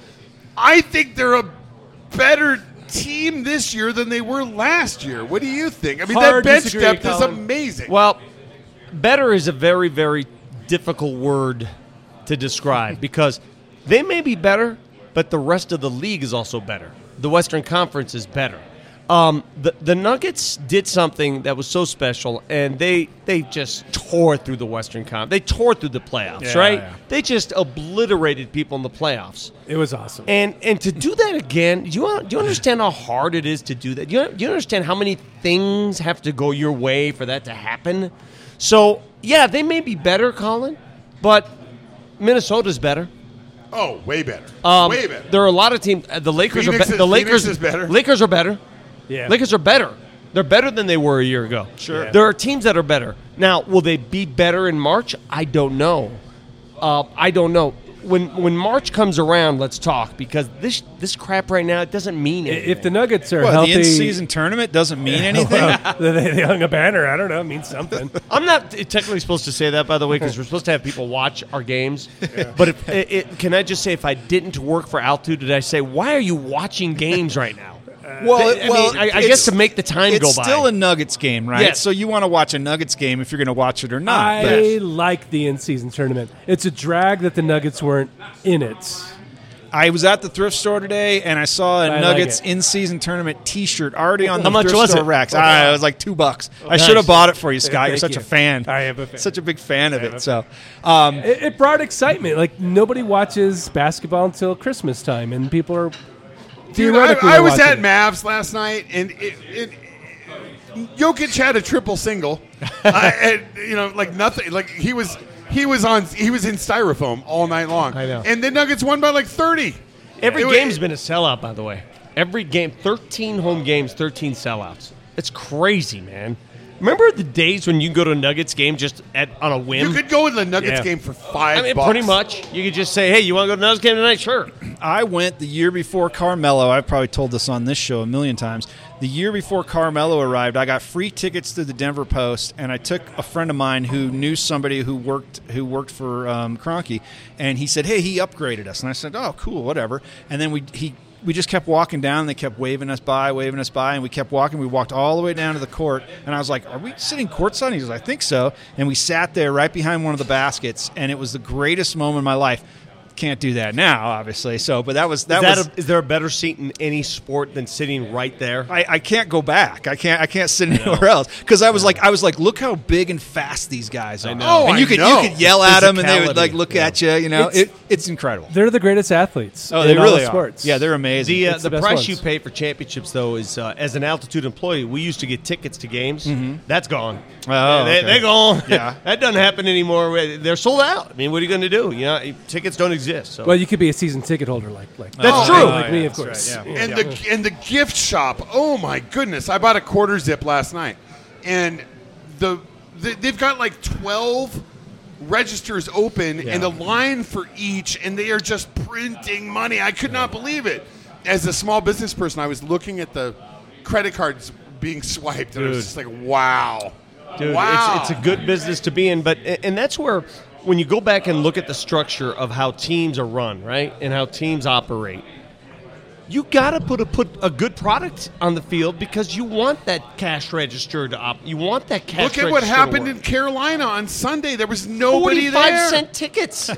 I think they're a better team this year than they were last year. What do you think? I mean, Hard that bench disagree, depth is Colin. amazing. Well, better is a very, very difficult word to describe because they may be better, but the rest of the league is also better. The Western Conference is better. Um, the the Nuggets did something that was so special, and they they just tore through the Western Conference. They tore through the playoffs, Yeah, right? yeah. They just obliterated people in the playoffs. It was awesome. And and to do that again, do you do you understand how hard it is to do that? Do you, do you understand how many things have to go your way for that to happen? So yeah, they may be better, Colin, but Minnesota's better. oh, way better. Um, way better. There are a lot of teams. uh, The Lakers Phoenix are be- is- the Phoenix Lakers is better. Lakers are better. yeah. Lakers are better. They're better than they were a year ago. Sure. Yeah. There are teams that are better. Now, will they be better in March? I don't know. Uh, I don't know. When when March comes around, let's talk because this this crap right now it doesn't mean I- anything. if the Nuggets are What, healthy, the in-season tournament doesn't mean anything. Well, they, they hung a banner. I don't know. It means something. I'm not technically supposed to say that, by the way, because we're supposed to have people watch our games. But if, it, it, can I just say, if I didn't work for Altitude, did I say, why are you watching games right now? Well, I mean, well, I, I it's- guess to make the time it's go by. still a Nuggets game, right? Yes. So you want to watch a Nuggets game if you're going to watch it or not. I But like the in-season tournament. It's a drag that the Nuggets weren't in it. I was at the thrift store today and I saw a I like Nuggets it. in-season tournament T-shirt already on the How much thrift was store it? racks. Ah, it was like two bucks. I nice. should have bought it for you, Scott. You're Thank such you. a fan. I am a fan. Such a big fan of I am a it. So, um, It, it brought excitement. Like nobody watches basketball until Christmas time, and people are Dude, theoretically I, I was watching at it. Mavs last night, and it, it, Jokic had a triple single. uh, and, you know, like nothing. Like he was, he was on, he was in styrofoam all night long. I know. And the Nuggets won by like thirty. Every It wa- game's been a sellout, by the way. Every game, thirteen home games, thirteen sellouts. It's crazy, man. Remember the days when you go to a Nuggets game just at, on a whim? You could go to the Nuggets Yeah. game for five. I mean, bucks. pretty much. You could just say, hey, you want to go to the Nuggets game tonight? Sure. I went the year before Carmelo. I've probably told this on this show a million times. The year before Carmelo arrived, I got free tickets to the Denver Post, and I took a friend of mine who knew somebody who worked who worked for um, Kroenke, and he said, "Hey, he upgraded us." And I said, "Oh, cool, whatever." And then we he we just kept walking down. And they kept waving us by, waving us by, and we kept walking. We walked all the way down to the court, and I was like, "Are we sitting courtside?" He was, "I think so." And we sat there right behind one of the baskets, and it was the greatest moment of my life. can't do that now, obviously. So, but that was that, Is, that was. a, is there a better seat in any sport than sitting right there? I, I can't go back. I can't. I can't sit anywhere else because I was like, I was like, look how big and fast these guys are. I know. Oh, and I you could know. you could yell at them and they would like Physicality. look at you. You know, It's- it, it's incredible. They're the greatest athletes. Oh, in they all really of are. sports. Yeah, they're amazing. The, uh, It's the the best price ones. you pay for championships, though, is uh, as an altitude employee, we used to get tickets to games. That's gone. Oh, they, okay. they're gone. Yeah. That doesn't happen anymore. They're sold out. I mean, what are you going to do? You know, tickets don't exist. So. Well, you could be a season ticket holder like like That's like- true. like Oh, me, yeah, of that's course. right, yeah. And the and the gift shop. Oh my goodness! I bought a quarter zip last night, and the, the they've got like twelve registers open and a line for each, and they are just printing money. I could not believe it. As a small business person, I was looking at the credit cards being swiped, and I was just like, "Wow, Dude, wow!" it's, it's a good business to be in, but and that's where when you go back and look at the structure of how teams are run, right, and how teams operate, you got to put a put a good product on the field because you want that cash register to op. You want that cash. Look at what register to happened work. in Carolina on Sunday. There was nobody Forty-five there. cent tickets.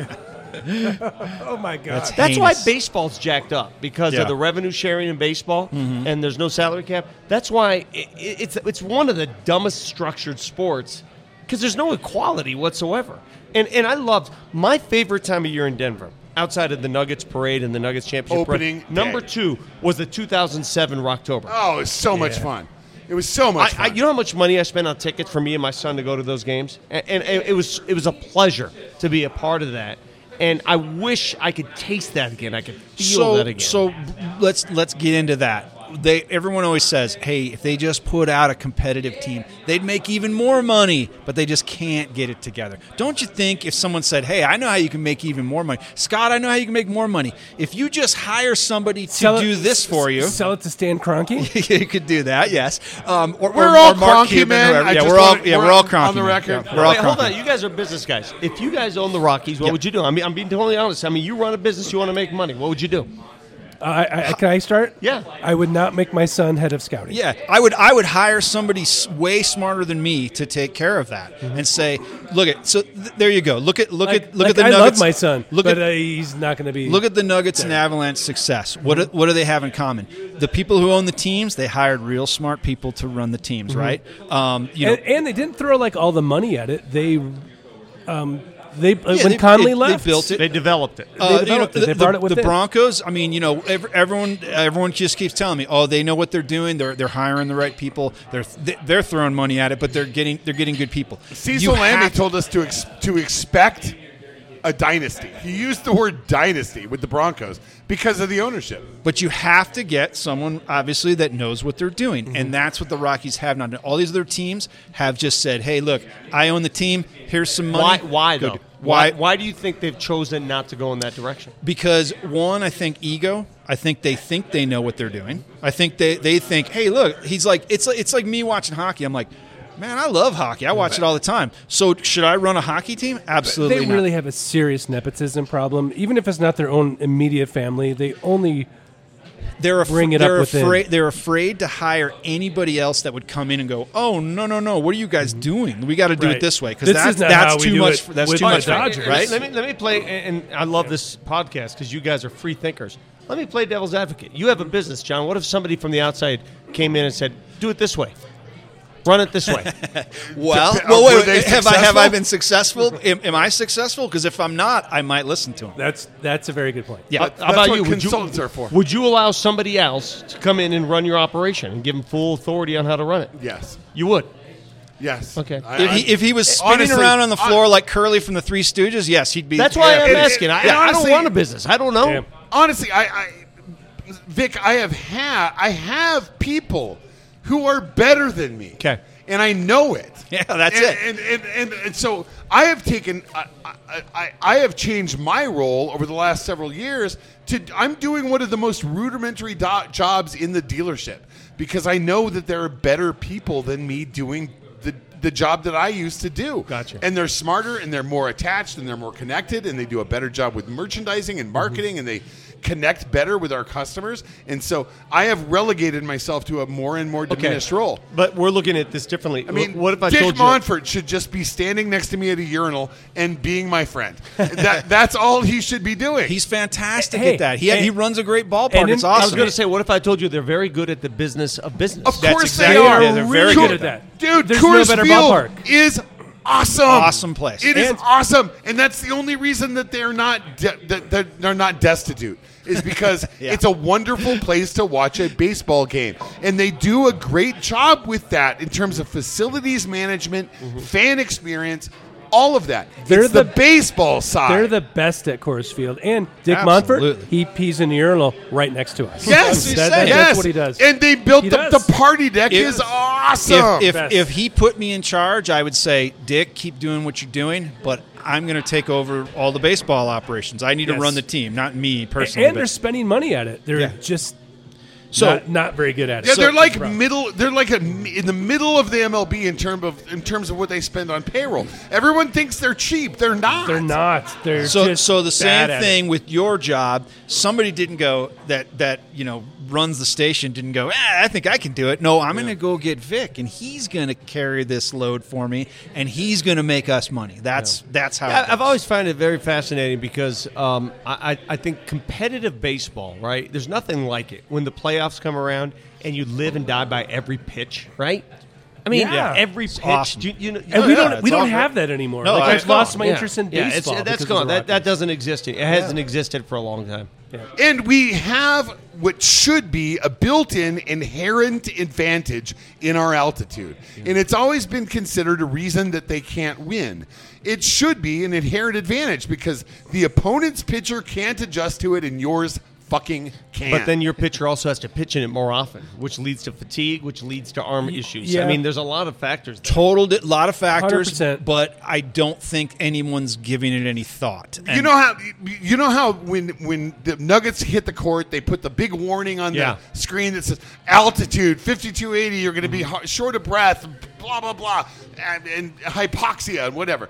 Oh my god. That's why heinous. baseball's jacked up because Yeah. of the revenue sharing in baseball, and there's no salary cap. That's why it, it's it's one of the dumbest structured sports because there's no equality whatsoever. And and I loved my favorite time of year in Denver, outside of the Nuggets parade and the Nuggets championship Opening parade. Number day. two was the two thousand seven Rocktober. Oh, it was so much fun. It was so much I, I, fun. you know how much money I spent on tickets for me and my son to go to those games, and, and, and it was it was a pleasure to be a part of that. And I wish I could taste that again. I could feel so, that again. So let's let's get into that. They everyone always says, "Hey, if they just put out a competitive team, they'd make even more money," but they just can't get it together. Don't you think if someone said, "Hey, I know how you can make even more money, Scott, I know how you can make more money. If you just hire somebody to Sell it- do this for you." Sell it to Stan Kroenke. You could do that, yes. Um, or, We're or, all or Mark Cronky, Cuban, man. whoever. I Yeah, just we're all wanna- yeah, we're we're all on Cronky. the man. record. Yeah, we're all Wait, hold Cronky. on. You guys are business guys. If you guys own the Rockies, what would you do? I mean, I'm being totally honest. I mean, you run a business, you want to make money. What would you do? Uh, I, I, can I start? Yeah. I would not make my son head of scouting. Yeah, I would. I would hire somebody s- way smarter than me to take care of that, and say, "Look at so th- there you go. Look at look Like, at look like at the I Nuggets. love my son, Look but at uh, he's not going to be. look at the Nuggets and Avalanche success. What do, what do they have in common? The people who own the teams, they hired real smart people to run the teams, right? Um, you know, and, and they didn't throw like all the money at it. They, um, they uh, Yeah, when they- Conley they- they left, built it. They developed it. Uh, They you know, developed it. the, They the- brought it the within. Broncos. I mean, you know, ev- everyone everyone just keeps telling me, oh, they know what they're doing. They're they're hiring the right people. They're they're throwing money at it, but they're getting they're getting good people. Cecil You Lamby have- told us to ex- to expect a dynasty. He used the word dynasty with the Broncos because of the ownership. But you have to get someone, obviously, that knows what they're doing. Mm-hmm. And that's what the Rockies have now. All these other teams have just said, hey, look, I own the team. Here's some money. Why? Why Go though? do- Why? Why do you think they've chosen not to go in that direction? Because, one, I think ego. I think they think they know what they're doing. I think they, they think, hey, look, he's like, it's like, it's like me watching hockey. I'm like, man, I love hockey. I watch it all the time. So should I run a hockey team? Absolutely they not. really have a serious nepotism problem. Even if it's not their own immediate family, they only They're, af- bring it they're up within. afraid. They're afraid to hire anybody else that would come in and go, "Oh no, no, no! What are you guys doing? We got to do Right. it this way because This that's is not that's how we too do much. it For, that's with too the much, for- Dodgers. right?" Let me let me play, and I love this podcast because you guys are free thinkers. Let me play devil's advocate. You have a business, John. What if somebody from the outside came in and said, "Do it this way, run it this way"? Well, Dep- well, were wait, they wait, have I have successful? I been successful? am, am I successful? Because if I'm not, I might listen to him. that's that's a very good point. Yeah, How That's about what you? Would consultants you, are for. Would you allow somebody else to come in and run your operation and give them full authority on how to run it? Yes. You would. Yes. Okay. I- if I- he if he was spinning honestly, around on the I- floor like Curly from the Three Stooges, yes, he'd be. That's why yeah. I'm it- asking. it- I, and I don't honestly- run a business. I don't know. Yeah. honestly, I, I, Vic, I have had, I have people who are better than me. Okay. And I know it. Yeah, that's and, it. And and, and and so I have taken, I, I, I, I have changed my role over the last several years to, I'm doing one of the most rudimentary do- jobs in the dealership because I know that there are better people than me doing the the job that I used to do. Gotcha. And they're smarter and they're more attached and they're more connected and they do a better job with merchandising and marketing and they connect better with our customers. And so I have relegated myself to a more and more diminished role. But we're looking at this differently. I mean, what if I Dick told you? Monfort should just be standing next to me at a urinal and being my friend. that That's all he should be doing. He's fantastic Hey, at that. He and- he runs a great ballpark. and in- It's I was awesome. going to say, what if I told you they're very good at the business of business? Of That's course exactly they right. are. Yeah, they're very Cool- good at that. Dude, There's no Coors better Field ballpark. is awesome. Awesome place. It is And- awesome, and that's the only reason that they're not de- that that they're not destitute is because Yeah. it's a wonderful place to watch a baseball game, and they do a great job with that in terms of facilities management, fan experience, all of that. They're it's the, the- baseball side. They're the best at Coors Field. And Dick Absolutely. Monfort, he pees in the urinal right next to us. Yes, he That- said. that- yes, that's what he does. And they built He the, does. the party deck If- is awesome. If if, Best. if he put me in charge, I would say, Dick, keep doing what you're doing, but I'm going to take over all the baseball operations. I need to Yes. run the team, not me personally. And they're but- spending money at it. They're Yeah. just So- not, not very good at it. Yeah, So- they're like Bro. middle. They're like a, in the middle of the M L B in terms of in terms of what they spend on payroll. Everyone thinks they're cheap. They're not. They're not. They're so just so the same bad at thing it. with your job. Somebody didn't go that that you know runs the station didn't go. Ah, I think I can do it. No, I'm going to go get Vic, and he's going to carry this load for me, and he's going to make us money. That's that's how. it I- I've goes. always found it very fascinating because um, I, I I think competitive baseball, right? There's nothing like it when the playoffs come around and you live and die by every pitch, right? I mean, Yeah. every pitch. awesome. You, you know, And we yeah, don't it's we don't all have great. that anymore. No, like, I- I've lost my Yeah. interest in Yeah, baseball. it's, that's because of gone. the That, that Rockies. doesn't exist. It hasn't existed for a long time. And we have what should be a built-in inherent advantage in our altitude. And it's always been considered a reason that they can't win. It should be an inherent advantage because the opponent's pitcher can't adjust to it and yours fucking can. But then your pitcher also has to pitch in it more often, which leads to fatigue, which leads to arm issues. yeah. I mean, there's a lot of factors. there. Total a lot of factors, one hundred percent. but I don't think anyone's giving it any thought. You And- know how you know how when when the Nuggets hit the court, they put the big warning on Yeah. the screen that says altitude fifty-two eighty. You're going to be Mm-hmm. ho- short of breath, blah blah blah, and, and hypoxia and whatever.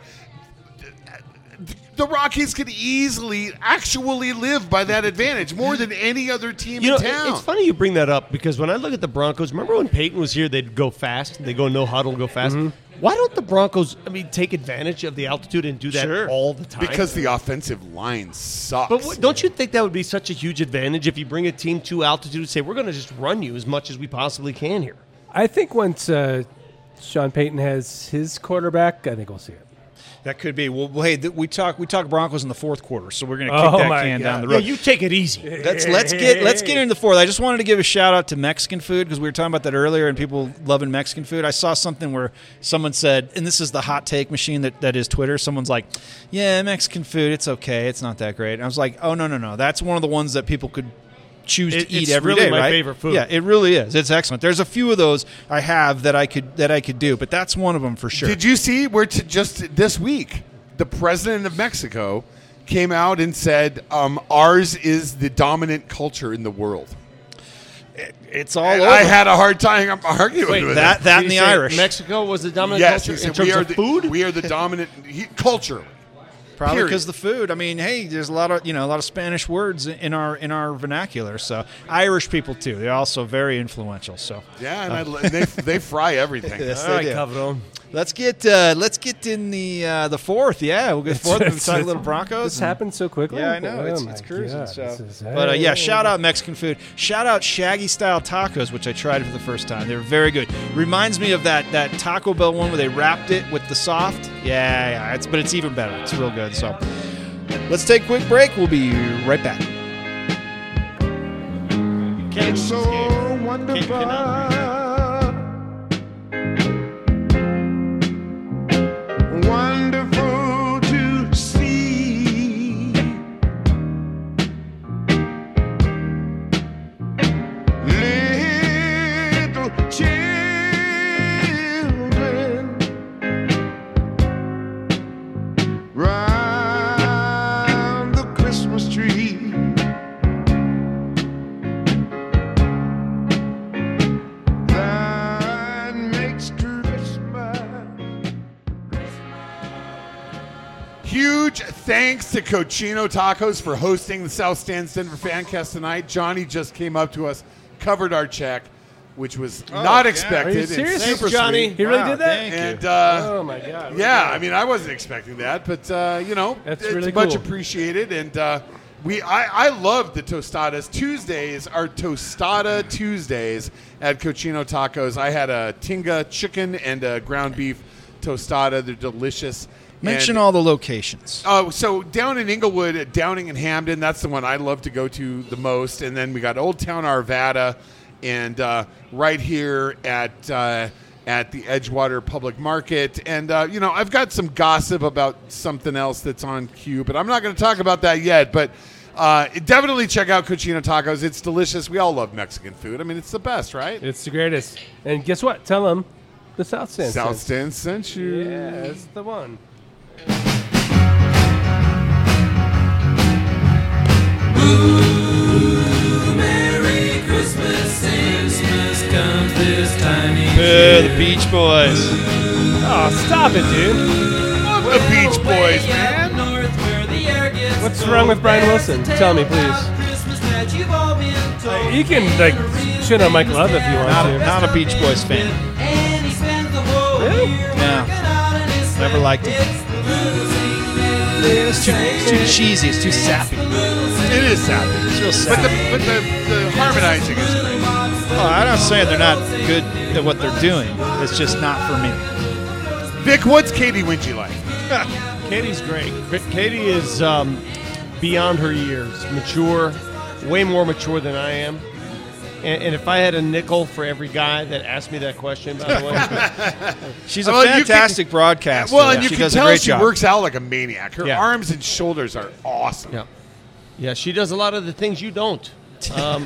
The Rockies could easily actually live by that advantage more than any other team You know, in it- town. it's funny you bring that up because when I look at the Broncos, remember when Peyton was here, they'd go fast. They go no huddle, go fast. Mm-hmm. Why don't the Broncos, I mean, take advantage of the altitude and do that Sure. all the time? Because the offensive line sucks. But what, don't you think that would be such a huge advantage if you bring a team to altitude and say, we're going to just run you as much as we possibly can here? I think once uh, Sean Payton has his quarterback, I think we'll see it. That could be. Well, hey, th- we talk we talk Broncos in the fourth quarter, so we're going to kick Oh, that my can God. down the Yeah, road. you take it easy. Let's let's get let's get into the fourth. I just wanted to give a shout out to Mexican food because we were talking about that earlier and people loving Mexican food. I saw something where someone said, and this is the hot take machine that, that is Twitter. Someone's like, "Yeah, Mexican food, it's okay, it's not that great." And I was like, "Oh no no no, that's one of the ones that people could choose It- to eat it's every really day, my right? favorite food. Yeah, it really is. It's excellent. There's a few of those I have that I could that I could do, but that's one of them for sure. Did you see where to just this week the president of Mexico came out and said um, ours is the dominant culture in the world? It's all And over. I had a hard time arguing Wait, with that him. that Did and he the say Irish. Mexico was the dominant Yes, he culture said in terms we are of the, food? We are the dominant he, culture. Probably Period. because the food. I mean, hey, there's a lot of you know a lot of Spanish words in our in our vernacular. So Irish people too. They're also very influential. So Yeah, and, I, and they they fry everything. Yes, All they right, do. Cabron. let's get uh, let's get in the uh, the fourth. Yeah, we'll get fourth. and talk a little Broncos. This and- happened so quickly. Yeah, I know. Oh, it's my it's cruising. God, So, this is- but uh, yeah, shout out Mexican food. Shout out Shaggy style tacos, which I tried for the first time. They're very good. Reminds me of that that Taco Bell one where they wrapped it with the soft. Yeah, yeah. It's but it's even better. It's real good. So let's take a quick break. We'll be right back. Can't So escape. wonderful. Wonderful to see. Little children round the Christmas tree. thanks to Cochino Tacos for hosting the South Stands Denver Fancast tonight. Johnny just came up to us, covered our check, which was not yeah. expected. Are you and serious? super Thanks, Johnny. sweet. He really Wow, did that? thank you. And uh, Oh my god! yeah, I mean, I wasn't expecting that, but uh, you know, That's it's really much cool. appreciated. And uh, we, I, I love the tostadas. Tuesdays are Tostada Tuesdays at Cochino Tacos. I had a tinga chicken and a ground beef tostada. They're delicious. Mention And- all the locations. Oh, so down in Inglewood, at Downing and Hamden, that's the one I love to go to the most. And then we got Old Town Arvada, and uh, right here at uh, at the Edgewater Public Market. And uh, you know, I've got some gossip about something else that's on queue, but I'm not going to talk about that yet. But uh, definitely check out Cochino Tacos. It's delicious. We all love Mexican food. I mean, it's the best, right? It's the greatest. And guess what? Tell them the South Stand. South sent. Stand sent you. Yeah, that's the one. Merry Christmas, Christmas comes this time of Boo, year. the Beach Boys. Oh, stop it, dude! Love the Beach Boys, Way up man. north where the air gets What's cold, wrong with Brian there's Wilson? a Tell me, tale about please. Christmas that you've all been told. You can like shit on Mike Love if you want Not, to. not a Beach Boys fan. And he spends the whole Really? year Yeah. working out in his Never sleigh. liked it. It's the losing It's too, it's too cheesy. It's too sappy. It is sad. It's real But sappy. the, but the, the harmonizing is great. Oh, I'm not saying they're not good at what they're doing. It's just not for me. Vic, what's Katie Winchy like? Katie's great. Katie is um, beyond her years, mature, way more mature than I am. And, and if I had a nickel for every guy that asked me that question, by the way, She's a Well, you fantastic can- broadcaster. Well, and you she can does tell a great she job. works out like a maniac. Her Yeah. arms and shoulders are awesome. yeah, yeah, she does a lot of the things you don't. Um,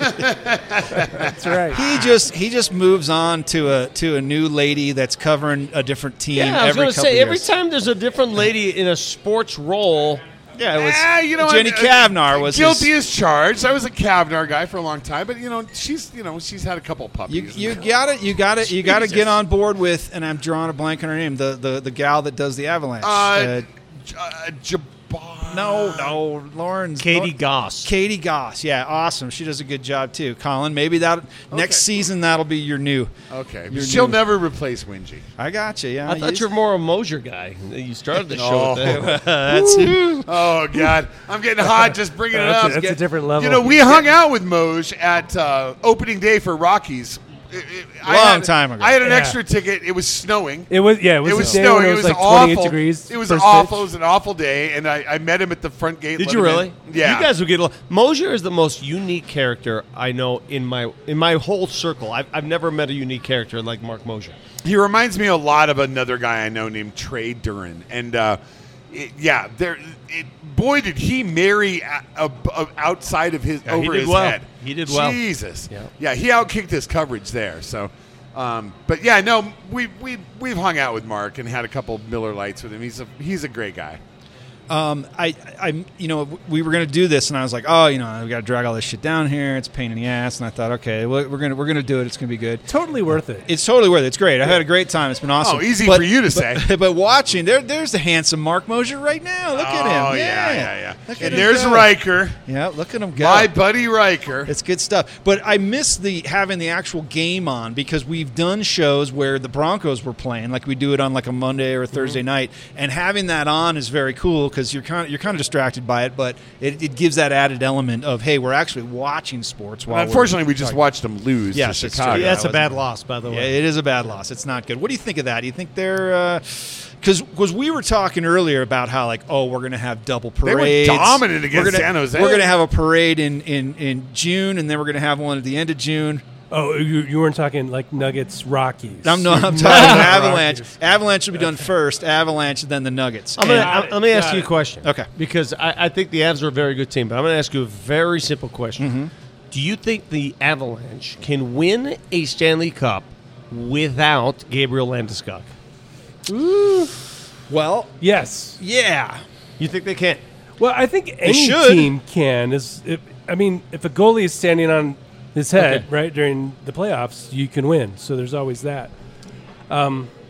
That's right. He just he just moves on to a to a new lady that's covering a different team yeah, I was every going to couple say every years. time there's a different lady in a sports role. Yeah, it was Ah, you know, Jenny uh, Kavnar was guilty his, as charged. I was a Kavnar guy for a long time, but you know, she's you know she's had a couple puppies. You you got it. You got it. You got to Jesus. get on board with. And I'm drawing a blank on her name. The the the gal that does the Avalanche. uh, J- uh, Jabbar. no, no, Lauren's Katie Lau- Goss. Katie Goss. Yeah, awesome. She does a good job too. Colin, maybe that next season that'll be your new. Okay, Your she'll new- never replace Wingy. I got you. Yeah, I thought you were more a Mosier guy. You started the show Oh. with that. That's it. Oh God, I'm getting hot just bringing it That's up. a- that's a different level. You know, we hung out with Moj at uh, opening day for Rockies. It- it- I Long had- time ago. I had an Yeah. extra ticket. It was snowing. It was yeah. It was, It was the day snowing. when It it was was like awful. twenty-eight degrees. It was first awful. It pitch. was an awful day, and I, I met him at the front gate. Did let you him in. really? Yeah. You guys would get along. Mosier is the most unique character I know in my in my whole circle. I've, I've never met a unique character like Mark Mosier. He reminds me a lot of another guy I know named Trey Duran, and uh, it, yeah, there. It, boy, did he marry a, a, a- outside of his Yeah, he over did his well. head. He did well. Jesus, Yeah. yeah, he outkicked his coverage there. So, um, but yeah, no, we we we've hung out with Mark and had a couple Miller Lights with him. He's a he's a great guy. Um, I, I, you know, we were going to do this, and I was like, oh, you know, we got to drag all this shit down here. It's a pain in the ass, and I thought, okay, we're we're gonna we're gonna do it. It's gonna be good. Totally worth it. It's totally worth it. It's great. I had a great time. It's been awesome. Oh, easy But- for you to but- say. But watching, there, there's the handsome Mark Mosier right now. Look at him. Oh yeah, yeah, yeah. Look at And him there's go. Riker, Yeah, look at him go. my buddy Riker. It's good stuff. But I miss the having the actual game on because we've done shows where the Broncos were playing, like we do it on like a Monday or a Thursday Mm-hmm. night, and having that on is very cool because you're kind of you're kind of distracted by it, but it, it gives that added element of hey, we're actually watching sports. While Unfortunately, we're we just watched them lose Yes, to it's Chicago. true. Yeah, that's a that bad was- loss, by the Yeah, way. it is a bad loss. It's not good. What do you think of that? Do you think they're because because we were talking earlier about how like oh we're gonna have double They were parades. dominant against We're gonna- San Jose. We're gonna have a parade in, in, in June, and then we're gonna have one at the end of June. Oh, you, you weren't talking like Nuggets, Rockies. I'm no, I'm talking Avalanche. Avalanche will be done first. Avalanche, then the Nuggets. I'm gonna, And- I'm, let me ask Got you a it. question. Okay. Because I, I think the Avs are a very good team, but I'm going to ask you a very simple question. Mm-hmm. Do you think the Avalanche can win a Stanley Cup without Gabriel Landeskog? well, Yes. yeah. You think they can? Well, I think any should. team can. Is if, I mean, if a goalie is standing on his head Okay. right during the playoffs, you can win. So there's always that. I,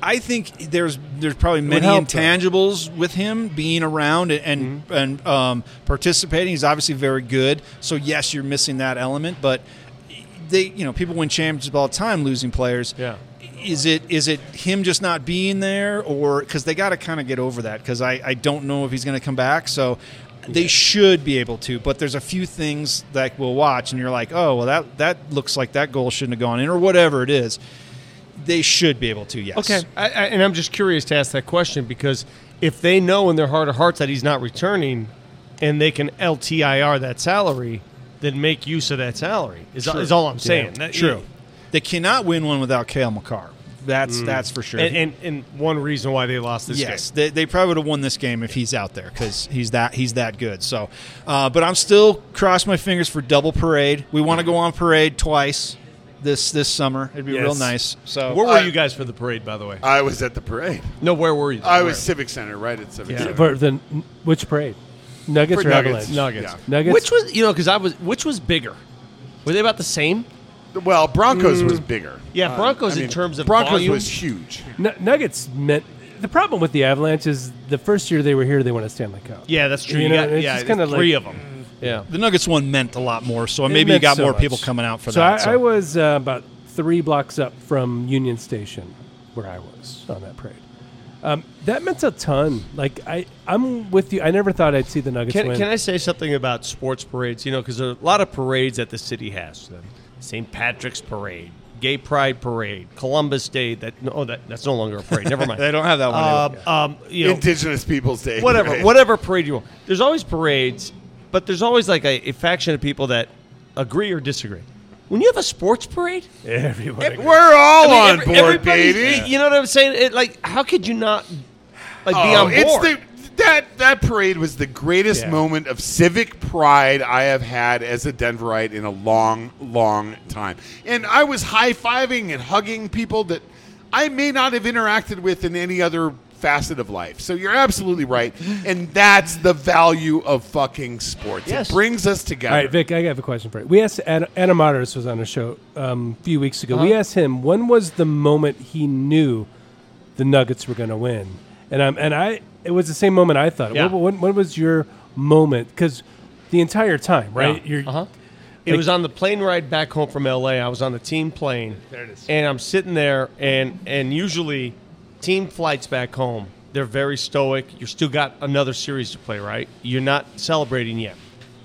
I think there's there's probably many help, though. intangibles with him being around and and, Mm-hmm. and um, participating. He's obviously very good. So yes, you're missing that element, but they, you know, people win championships all the time, losing players. Yeah. Is it is it him just not being there, or because they got to kind of get over that? Because I, I don't know if he's going to come back. So they should be able to, but there's a few things that we'll watch, and you're like, oh, well, that that looks like that goal shouldn't have gone in, or whatever it is. They should be able to, yes. Okay, I, I, and I'm just curious to ask that question because if they know in their heart of hearts that he's not returning, and they can L T I R that salary, then make use of that salary. Is, is all I'm saying. That- True. They cannot win one without Cale Makar. That's that's for sure. And, and and one reason why they lost this yes, game. they, they probably would have won this game if he's out there because he's that he's that good. So, uh, but I'm still crossing my fingers for double parade. We want to go on parade twice this this summer. It'd be Yes. real nice. So, Where were I- you guys for the parade, by the way? I was at the parade. No, where were you? I Where? was Civic Center, right at Civic Center. For the which parade? Nuggets For or Nuggets. Avalanche? Nuggets. Yeah. Nuggets. Which was you know because I was which was bigger? Were they about the same? Well, Broncos was bigger. Yeah, Uh, Broncos I in mean, terms of Broncos volume. was huge. Nu- Nuggets meant the problem with the Avalanche is the first year they were here, they won a Stanley Cup. Yeah, that's true. You You know, got, it's yeah, just kinda three like- of them. Yeah. the Nuggets one meant a lot more. So It maybe you meant got so more much. people coming out for so that. I, I was uh, about three blocks up from Union Station, where I was on that parade. Um, that meant a ton. Like I, I'm with you. I never thought I'd see the Nuggets Can, win. can I say something about sports parades? You know, because there are a lot of parades that the city has. Saint Patrick's Parade, Gay Pride Parade, Columbus Day. That no, that that's no longer a parade. Never mind. they don't have that one. Um, anymore. um, you know, Indigenous Peoples Day. whatever, parade. whatever parade you want. There's always parades, but there's always like a, a faction of people that agree or disagree. When you have a sports parade, Everybody. We're all I mean, on every- board, everybody- baby. You know what I'm saying? It, like, how could you not like be Oh, on it's board? the that that parade was the greatest Yeah. moment of civic pride I have had as a Denverite in a long, long time. And I was high fiving and hugging people that I may not have interacted with in any other facet of life. So you're absolutely right, and that's the value of fucking sports. Yes. It brings us together. All right, Vic, I have a question for you. We asked Ad- Adam Otters was on a show um, a few weeks ago. We asked him when was the moment he knew the Nuggets were going to win, and um, and I it was the same moment I thought. Yeah. What, what, what was your moment? Because the entire time, right? Yeah. You're, Uh-huh. It was on the plane ride back home from L A. I was on the team plane. There it is. And I'm sitting there, and and usually team flights back home, they're very stoic. You still got another series to play, right? You're not celebrating yet.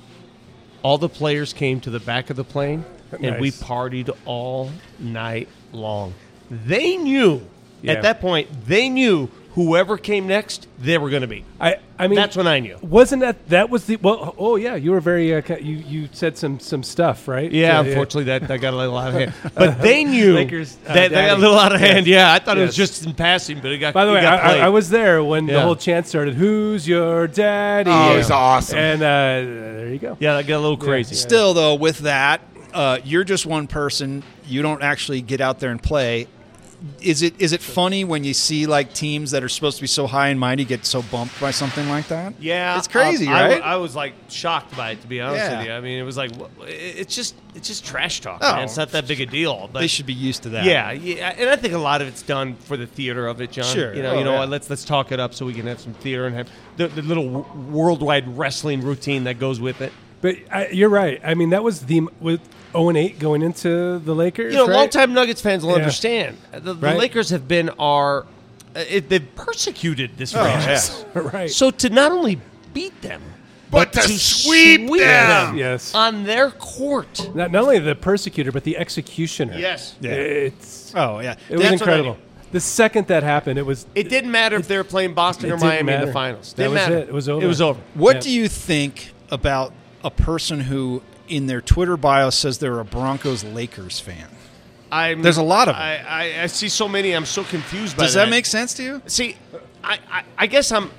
All the players came to the back of the plane, and we Nice. partied all night long. They knew, Yeah. at that point, they knew whoever came next, they were going to be. I I mean That's when I knew. Wasn't that that was the well? Oh yeah, you were very uh, ca- you you said some some stuff, right? Yeah, So, unfortunately, that, that got a little out of hand. But they knew Lakers, uh, that they got a daddy. little out of hand. Yeah, I thought it was Yes. just in passing, but it got. By the it way, got I, I, played. I was there when the Yeah. whole chant started. Who's your daddy? Oh, it's awesome. And uh, there you go. Yeah, that got a little crazy. Still, though, with that, uh, you're just one person. You don't actually get out there and play. Is it is it funny when you see like teams that are supposed to be so high and mighty get so bumped by something like that? Yeah, it's crazy, um, I, right? I was like shocked by it, to be honest Yeah. with you. I mean, it was like wh- it- it's just it's just trash talk. Oh. Man. It's not that big a deal. But they should be used to that. Yeah, yeah, and I think a lot of it's done for the theater of it, John. Sure. You know, Oh, you know yeah. what? Let's let's talk it up so we can have some theater and have the, the little w- worldwide wrestling routine that goes with it. But I, you're right. I mean, that was the with oh and eight going into the Lakers. You know, right? longtime Nuggets fans will Yeah. understand. The, the Right. Lakers have been our. Uh, it, they've persecuted this Oh, franchise. right? So to not only beat them, But to sweep them. Yes. on their court. Not, not only the persecutor, but the executioner. Yes. Yeah. It's Oh yeah. it was That's what I incredible. mean. The second that happened, it was It didn't matter if they were playing Boston it or didn't Miami in matter. the finals. That Didn't was matter. it. It was over. It was over. What Yeah. do you think about a person who, in their Twitter bio, says they're a Broncos Lakers fan? I'm, There's a lot of them. I, I, I see so many. I'm so confused by Does that make sense to you? See, I, I, I guess I'm.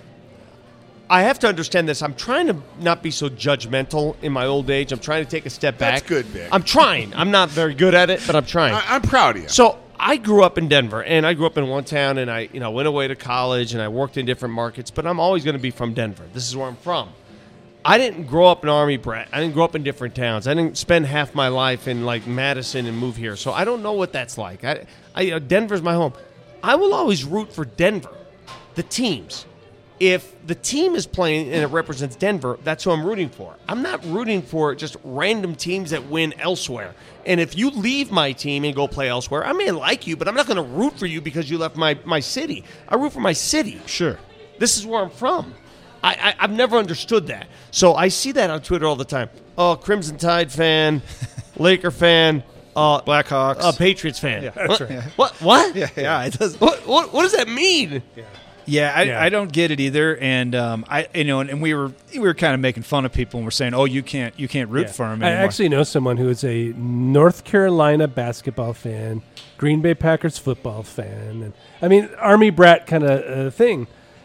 I have to understand this. I'm trying to not be so judgmental in my old age. I'm trying to take a step back. That's good, Vic. I'm trying. I'm not very good at it, but I'm trying. I, I'm proud of you. So I grew up in Denver, and I grew up in one town, and I, you know, went away to college, and I worked in different markets. But I'm always going to be from Denver. This is where I'm from. I didn't grow up an Army brat. I didn't grow up in different towns. I didn't spend half my life in like Madison and move here. So I don't know what that's like. I, I uh, Denver's my home. I will always root for Denver, the teams. If the team is playing and it represents Denver, that's who I'm rooting for. I'm not rooting for just random teams that win elsewhere. And if you leave my team and go play elsewhere, I may like you, but I'm not going to root for you because you left my, my city. I root for my city. Sure. This is where I'm from. I, I, I've never understood that. So I see that on Twitter all the time. Oh, Crimson Tide fan, Laker fan, uh, Blackhawks. uh, Patriots fan. Yeah, what? that's right. What? What? Yeah, yeah, it does. What, what? What does that mean? Yeah, I, Yeah. I don't get it either, and um, I, you know, and, and we were we were kind of making fun of people, and we're saying, "Oh, you can't, you can't root Yeah. for him." I Anymore. actually know someone who is a North Carolina basketball fan, Green Bay Packers football fan, and I mean Army brat kind of uh, thing.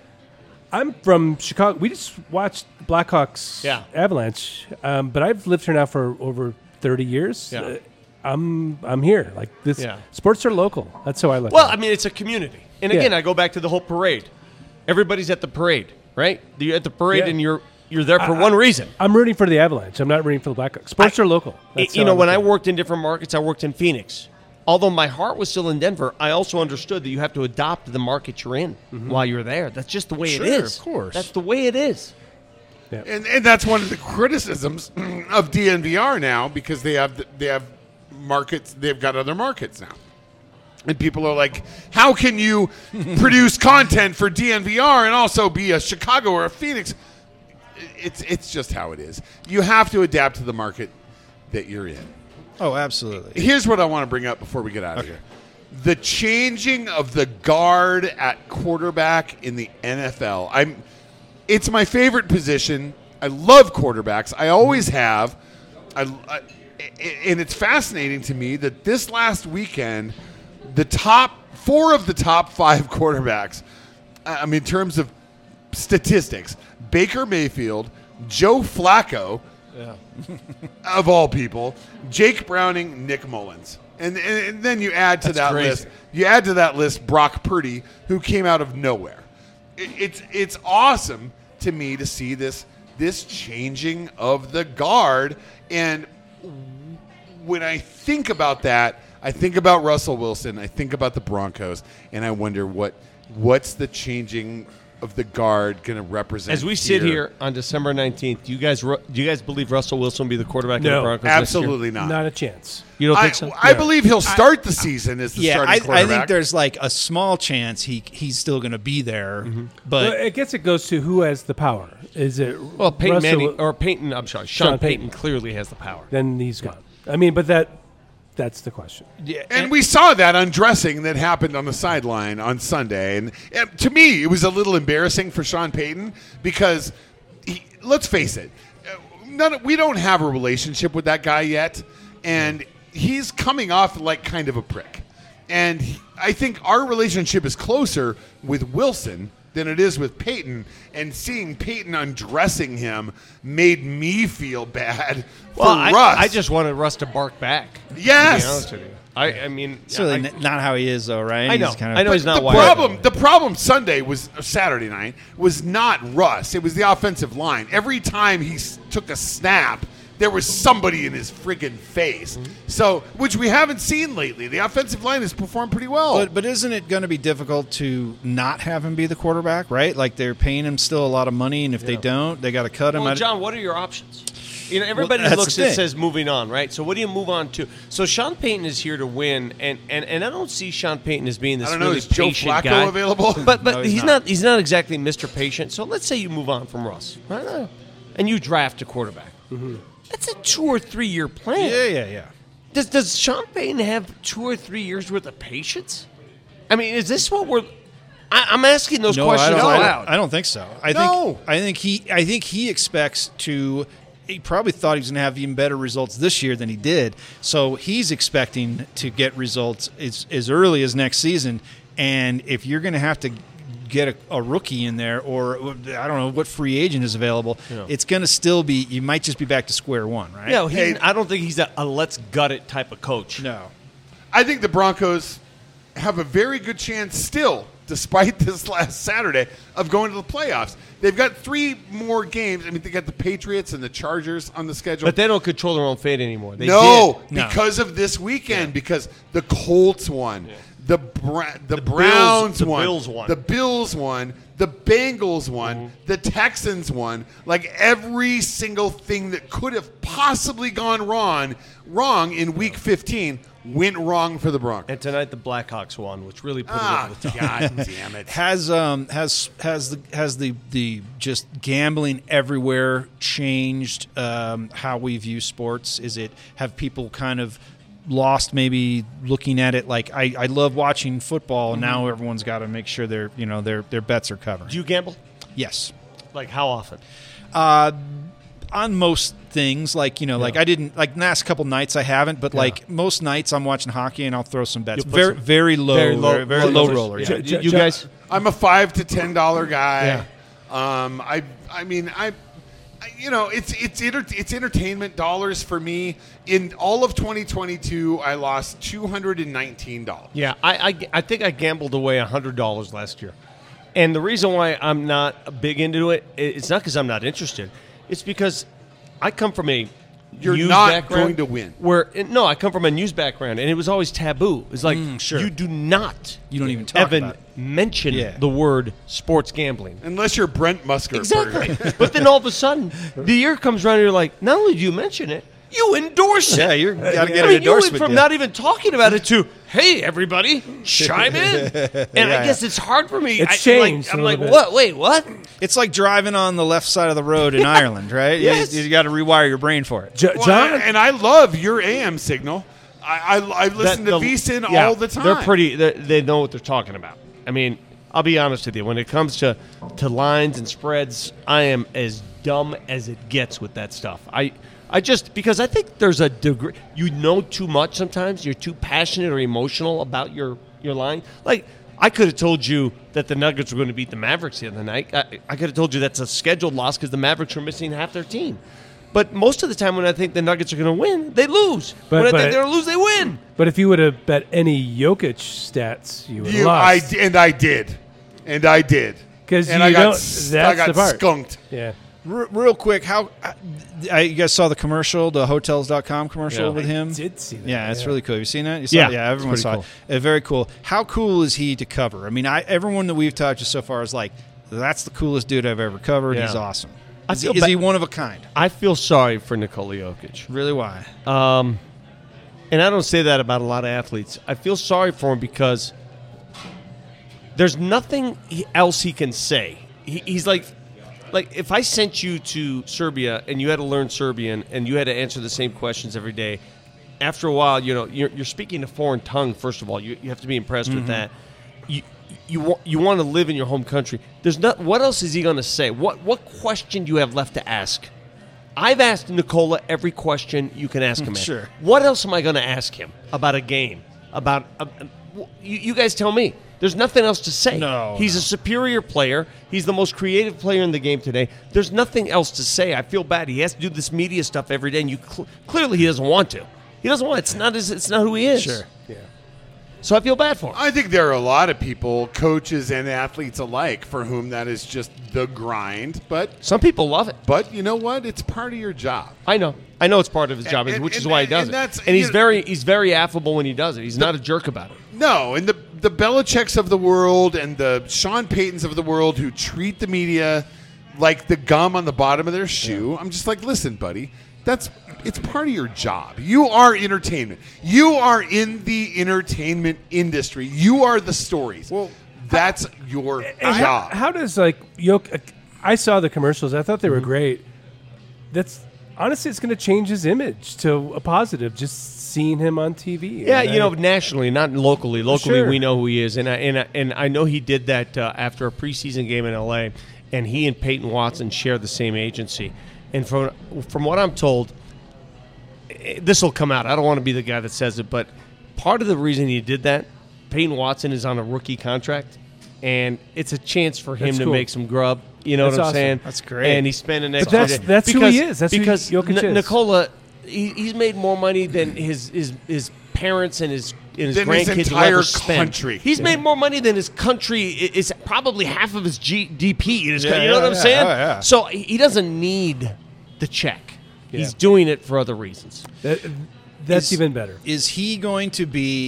I'm from Chicago. We just watched Blackhawks Yeah. Avalanche, um, but I've lived here now for over thirty years. Yeah. Uh, I'm I'm here. Like this, Yeah. sports are local. That's how I look. Well, at I it. mean, it's a community. And Yeah. again, I go back to the whole parade. Everybody's at the parade, right? You're at the parade, Yeah. and you're you're there for one reason. I'm rooting for the Avalanche. I'm not rooting for the Blackhawks. Sports I- are local. That's you how know, look when at I it. worked in different markets, I worked in Phoenix. Although my heart was still in Denver, I also understood that you have to adopt the market you're in while you're there. That's just the way Sure, it is. of course. That's the way it is. And, and that's one of the criticisms of D N V R now, because they have the, they have markets. They've got other markets now, and people are like, "How can you produce content for D N V R and also be a Chicago or a Phoenix?" It's it's just how it is. You have to adapt to the market that you're in. Oh, absolutely. Here's what I want to bring up before we get out of here. The changing of the guard at quarterback in the N F L. I'm it's my favorite position. I love quarterbacks. I always have. I, I and it's fascinating to me that this last weekend, the top four of the top five quarterbacks, I mean, in terms of statistics, Baker Mayfield, Joe Flacco, of all people, Jake Browning, Nick Mullins. And, and, and then you add to That's that crazy. list, you add to that list Brock Purdy, who came out of nowhere. It, it's it's awesome to me to see this this changing of the guard. And when I think about that, I think about Russell Wilson, I think about the Broncos, and I wonder what what's the changing of the guard going to represent. As we sit here on December nineteenth, do you guys ru- do you guys believe Russell Wilson will be the quarterback No, of the Broncos next year? Absolutely not. not a chance. You don't I, think so? I No. believe he'll start the season as the Yeah, starting I, I quarterback. think there's like a small chance he he's still going to be there, but Well, I guess it goes to who has the power. Is it Well, Peyton Russell- Manning or Peyton? I'm sorry, Sean, Sean Payton. Payton. clearly has the power. Then he's gone. I mean, but that that's the question. yeah, And we saw that undressing that happened on the sideline on Sunday. And uh, to me, it was a little embarrassing for Sean Payton because, he, let's face it, uh, none, we don't have a relationship with that guy yet. And he's coming off like kind of a prick. And he, I think our relationship is closer with Wilson than it is with Peyton. And seeing Peyton undressing him made me feel bad for Well, I, Russ. I just wanted Russ to bark back. Yes. To be honest with you. I, I mean, it's really I, n- not how he is, though, right? I know. He's kind I know he's not the wired. problem, the problem Sunday was uh, Saturday night was not Russ. It was the offensive line. Every time he s- took a snap, there was somebody in his friggin' face. Mm-hmm. So, which we haven't seen lately. The offensive line has performed pretty well. But, but isn't it going to be difficult to not have him be the quarterback, right? Like they're paying him still a lot of money, and if they don't, they got to cut him. Well, I- John, what are your options? You know, everybody Well, that's looks the and thing. says moving on, right? So what do you move on to? So Sean Payton is here to win, and, and, and I don't see Sean Payton as being this I don't know, really is Joe patient Flacco guy. available? But but No, he's, he's not. not. he's not exactly Mister Patient. So let's say you move on from Russ, right? And you draft a quarterback. That's a two or three year plan. yeah, yeah, yeah. Does does Sean Payton have two or three years worth of patience? I mean, is this what we're? I, I'm asking those No, I questions don't, out I don't- loud. I don't think so. I No. think I think he I think he expects to. He probably thought he was going to have even better results this year than he did. So he's expecting to get results as, as early as next season. And if you're going to have to get a, a rookie in there, or I don't know what free agent is available, Yeah. it's going to still be. You might just be back to square one, right? Yeah, he's, Hey- I don't think he's a, a let's gut it type of coach. No. I think the Broncos have a very good chance still, despite this last Saturday, of going to the playoffs. They've got three more games. I mean, they got the Patriots and the Chargers on the schedule. But they don't control their own fate anymore. They no, did. No. because of this weekend, because the Colts won. The Bra- the, Browns the won. Bills won. The Bills won. The Bengals won. Mm-hmm. The Texans won. Like every single thing that could have possibly gone wrong, wrong in Week fifteen went wrong for the Broncos. And tonight the Blackhawks won, which really put Ah, it over the top. God damn it! Has um has has the has the the just gambling everywhere changed um, how we view sports? Is it have people kind of lost maybe looking at it like I, I love watching football and now everyone's got to make sure their you know their their bets are covered. Do you gamble? Yes. Like how often? Uh, on most things, like you know, like I didn't like the last couple nights I haven't, but like most nights I'm watching hockey and I'll throw some bets. You'll put Very some- very low, very low- very, very low low numbers. roller. Yeah. Yeah. You- you guys? I'm a five to ten dollar guy. Yeah. Um, I I mean I, I you know it's it's enter, it's entertainment dollars for me. In all of twenty twenty-two, I lost two hundred and nineteen dollars. Yeah, I, I, I think I gambled away one hundred dollars last year. And the reason why I'm not big into it, it's not because I'm not interested. It's because I come from a You're news not background going to win. Where no, I come from a news background, and it was always taboo. It's like Mm, sure. you do not, You don't even talk even about it. mention Yeah. the word sports gambling. Unless you're Brent Musker. Exactly. But then all of a sudden, the year comes around, and you're like, not only do you mention it, you endorse it. Yeah, you're gotta get I an mean, you went endorsement. from deal. not even talking about it to, hey, everybody, chime in. And Yeah, I guess it's hard for me. It's I, changed I'm a like, I'm little like bit. what? Wait, what? It's like driving on the left side of the road in Ireland, right? Yes. You, you got to rewire your brain for it. J- Well, John, I- and I love your A M signal. I I, I listen That- to the- VSiN yeah, all the time. They're pretty, they they know what they're talking about. I mean, I'll be honest with you. When it comes to, to lines and spreads, I am as dumb as it gets with that stuff. I I just, because I think there's a degree, you know too much sometimes. You're too passionate or emotional about your, your line. Like, I could have told you that the Nuggets were going to beat the Mavericks the other night. I, I could have told you that's a scheduled loss because the Mavericks were missing half their team. But most of the time when I think the Nuggets are going to win, they lose. But- when I but- think they're going to lose, they win. but if you would have bet any Jokic stats, you would have You, I lost. d- and I did, and I did. 'Cause and you I got, don't- s- that's I got the part. skunked. Yeah. R- real quick, how I, you guys saw the commercial, the Hotels dot com commercial Yeah. with him? I did see that. Yeah, it's yeah. really cool. Have you seen that? You saw Yeah, it? Yeah, it's everyone pretty saw cool. it. Uh, very cool. How cool is he to cover? I mean, I everyone that we've talked to so far is like, that's the coolest dude I've ever covered. Yeah. He's awesome. I Is, feel is ba- he one of a kind? I feel sorry for Nikola Jokic. Really? Why? Um, and I don't say that about a lot of athletes. I feel sorry for him because there's nothing he- else he can say. He, he's like, like if I sent you to Serbia and you had to learn Serbian and you had to answer the same questions every day, after a while, you know, you're, you're speaking a foreign tongue. First of all, you, you have to be impressed with that. You you want you want to live in your home country. There's not. What else is he going to say? What what question do you have left to ask? I've asked Nikola every question you can ask him. man. Sure. What else am I going to ask him about a game? About uh, uh, you, you guys tell me. There's nothing else to say. No, He's no. a superior player. He's the most creative player in the game today. There's nothing else to say. I feel bad. He has to do this media stuff every day, and you cl- clearly he doesn't want to. He doesn't want. It's not his. It's not who he is. Sure. Yeah. So I feel bad for him. I think there are a lot of people, coaches and athletes alike, for whom that is just the grind. But Some people love it. but you know what? It's part of your job. I know. I know it's part of his job, And- which is and- why he does and it. that's- and he's you know- very he's very affable when he does it. He's not a jerk about it. No, and the the Belichicks of the world and the Sean Paytons of the world who treat the media like the gum on the bottom of their shoe. I'm just like, listen, buddy, that's it's part of your job. You are entertainment. You are in the entertainment industry. You are the stories. Well, that's your And how, job. how does like Jok? I saw the commercials. I thought they were great. That's honestly, it's going to change his image to a positive. Just seeing him on T V. Yeah, And you I- know, nationally, not locally. Locally, Sure. we know who he is, and I, and I, and I know he did that uh, after a preseason game in L A. And he and Peyton Watson share the same agency. And from from what I'm told, this will come out. I don't want to be the guy that says it, but part of the reason he did that, Peyton Watson is on a rookie contract, and it's a chance for him That's to cool. make some grub. You know That's what I'm awesome. saying? That's great. And he's spending But extra. that's- day- that's who because, he is. That's who because Jokic N- is. Nikola, he, he's made more money than his his, his parents and his and his Than his grandkids will entire ever spend. country. He's made more money than his country i- is probably half of his G D P. In his Yeah, country. You know yeah, what I'm yeah. saying? Oh, yeah. So he he doesn't need the check. He's Yeah. doing it for other reasons. That, that's Is- even better. Is he going to be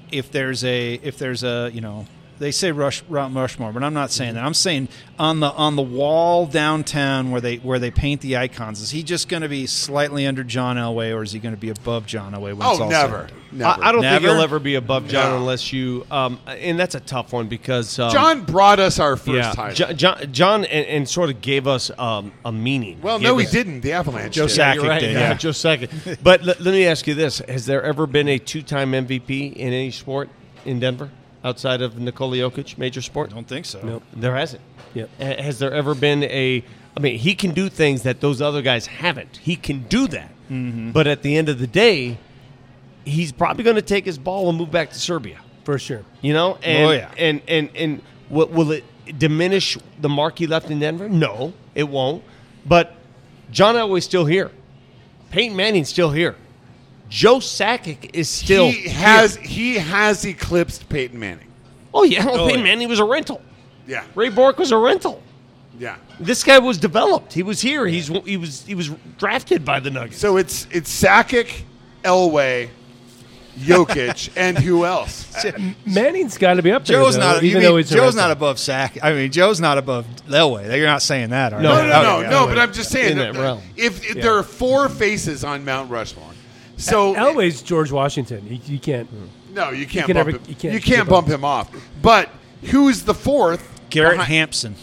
if there's a if there's a you know. They say Rush, Mount Rushmore, but I'm not saying that. I'm saying on the on the wall downtown where they where they paint the icons. Is he just going to be slightly under John Elway, or is he going to be above John Elway? When it's Oh, all never. said? Never. I, I don't Never? think he'll ever be above John No. unless you. Um, and that's a tough one because um, John brought us our first yeah, title. Jo- John, John, and, and sort of gave us um, a meaning. well, Gave no, he us- didn't. The Avalanche. Joe did. Sakic You're right. did, Yeah, yeah. Joe Sakic. But let, let me ask you this: has there ever been a two-time M V P in any sport in Denver outside of Nikola Jokic, major sport? I don't think so. Nope. There hasn't. Yep. Ha- Has there ever been a? I mean, he can do things that those other guys haven't. He can do that. Mm-hmm. But at the end of the day, he's probably going to take his ball and move back to Serbia. For sure. You know, and Oh, yeah. and and and what, will it diminish the mark he left in Denver? No, it won't. But John Elway's still here. Peyton Manning's still here. Joe Sakic is still he has he has eclipsed Peyton Manning. Oh yeah, well, Oh, Peyton yeah. Manning was a rental. Yeah, Ray Bork was a rental. yeah. This guy was developed. He was here. He's he was he was drafted by the Nuggets. So it's it's Sakic, Elway, Jokic, and who else? Manning's got to be up there. Joe's though, not. you even mean though he's a Joe's rental. not above Sack. I mean, Joe's not above Elway. You're not saying that, are No, No, you? no, no, Okay, no. okay. But I'm just saying, In that that realm. if, if there are four faces on Mount Rushmore, so Elway's George Washington. You, you can't. no, you can't can bump never- him. you can't You can't skip bump him. him off. But who's the fourth? Garrett behind- Hampson.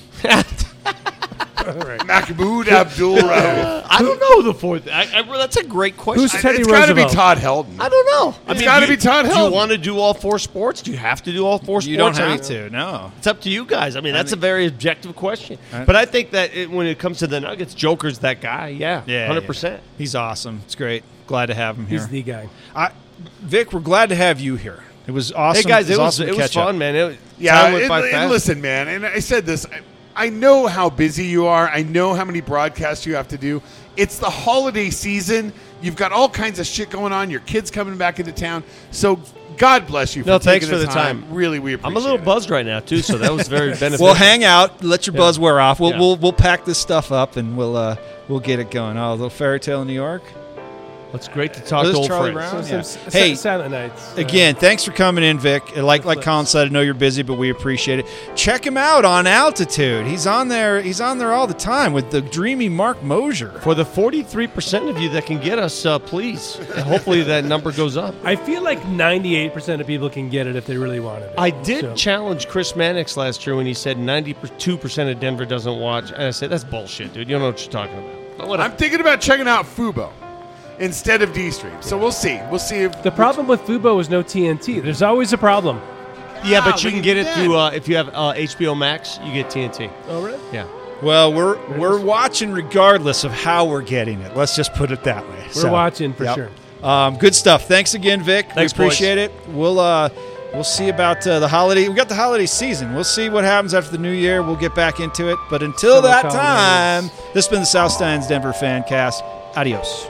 Mahmoud Abdul Rauf. I don't know the fourth. I, I, that's a great question. Who's Teddy It's got to be Roosevelt. Todd Helton. I don't know. I It's mean, gotta do you- be Todd Do you Helton. want to do all four sports? Do you have to do all four sports? You don't I have mean, to. No. It's up to you guys. I mean, that's think- a very objective question. I- But I think that it, when it comes to the Nuggets, Joker's that guy. Yeah, Yeah, hundred percent. He's awesome. It's great. Glad to have him here. He's the guy. I, Vic, we're glad to have you here. It was awesome. Hey guys, it was awesome to it was catch up. fun, man. It, Yeah, time went and- by and fast. listen, man, and I said this. I, I know how busy you are. I know how many broadcasts you have to do. It's the holiday season. You've got all kinds of shit going on. Your kids coming back into town. So God bless you for No, thanks taking for the time. Really, we appreciate I'm a little it. buzzed right now too, so that was very beneficial. Well, hang out. Let your buzz wear off. We'll, Yeah. we'll we'll pack this stuff up and we'll uh, we'll get it going. Oh, a little fairy tale in New York. It's great to talk Was to old Charlie friends. Brown? Some, Yeah. some Hey, hey, Silent Nights. Again, thanks for coming in, Vic. Like like Colin said, I know you're busy, but we appreciate it. Check him out on Altitude. He's on there. He's on there all the time with the dreamy Mark Mosier. For the forty-three percent of you that can get us, uh, please. And hopefully that number goes up. I feel like ninety-eight percent of people can get it if they really wanted it. I did So- challenge Chris Mannix last year when he said ninety-two percent of Denver doesn't watch. And I said, that's bullshit, dude. You don't know what you're talking about. But whatever. I'm thinking about checking out Fubo instead of D Stream. So we'll see. We'll see if The problem with Fubo is no T N T. There's always a problem. yeah, but you look can at get it that. through, uh, if you have uh, H B O Max, you get T N T. Oh, really? Yeah. Well, we're we're watching regardless of how we're getting it. Let's just put it that way. We're watching for yep. sure. Um, good stuff. Thanks again, Vic. Thanks, we appreciate it. We'll uh, we'll see about uh, the holiday. We got the holiday season. We'll see what happens after the new year. We'll get back into it. But until Summer that holidays. time, this has been the South Steins Denver Fancast. Adios.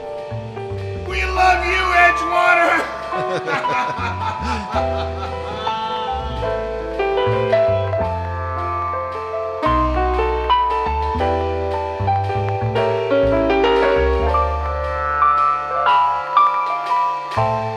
we love you, Edgewater. Thank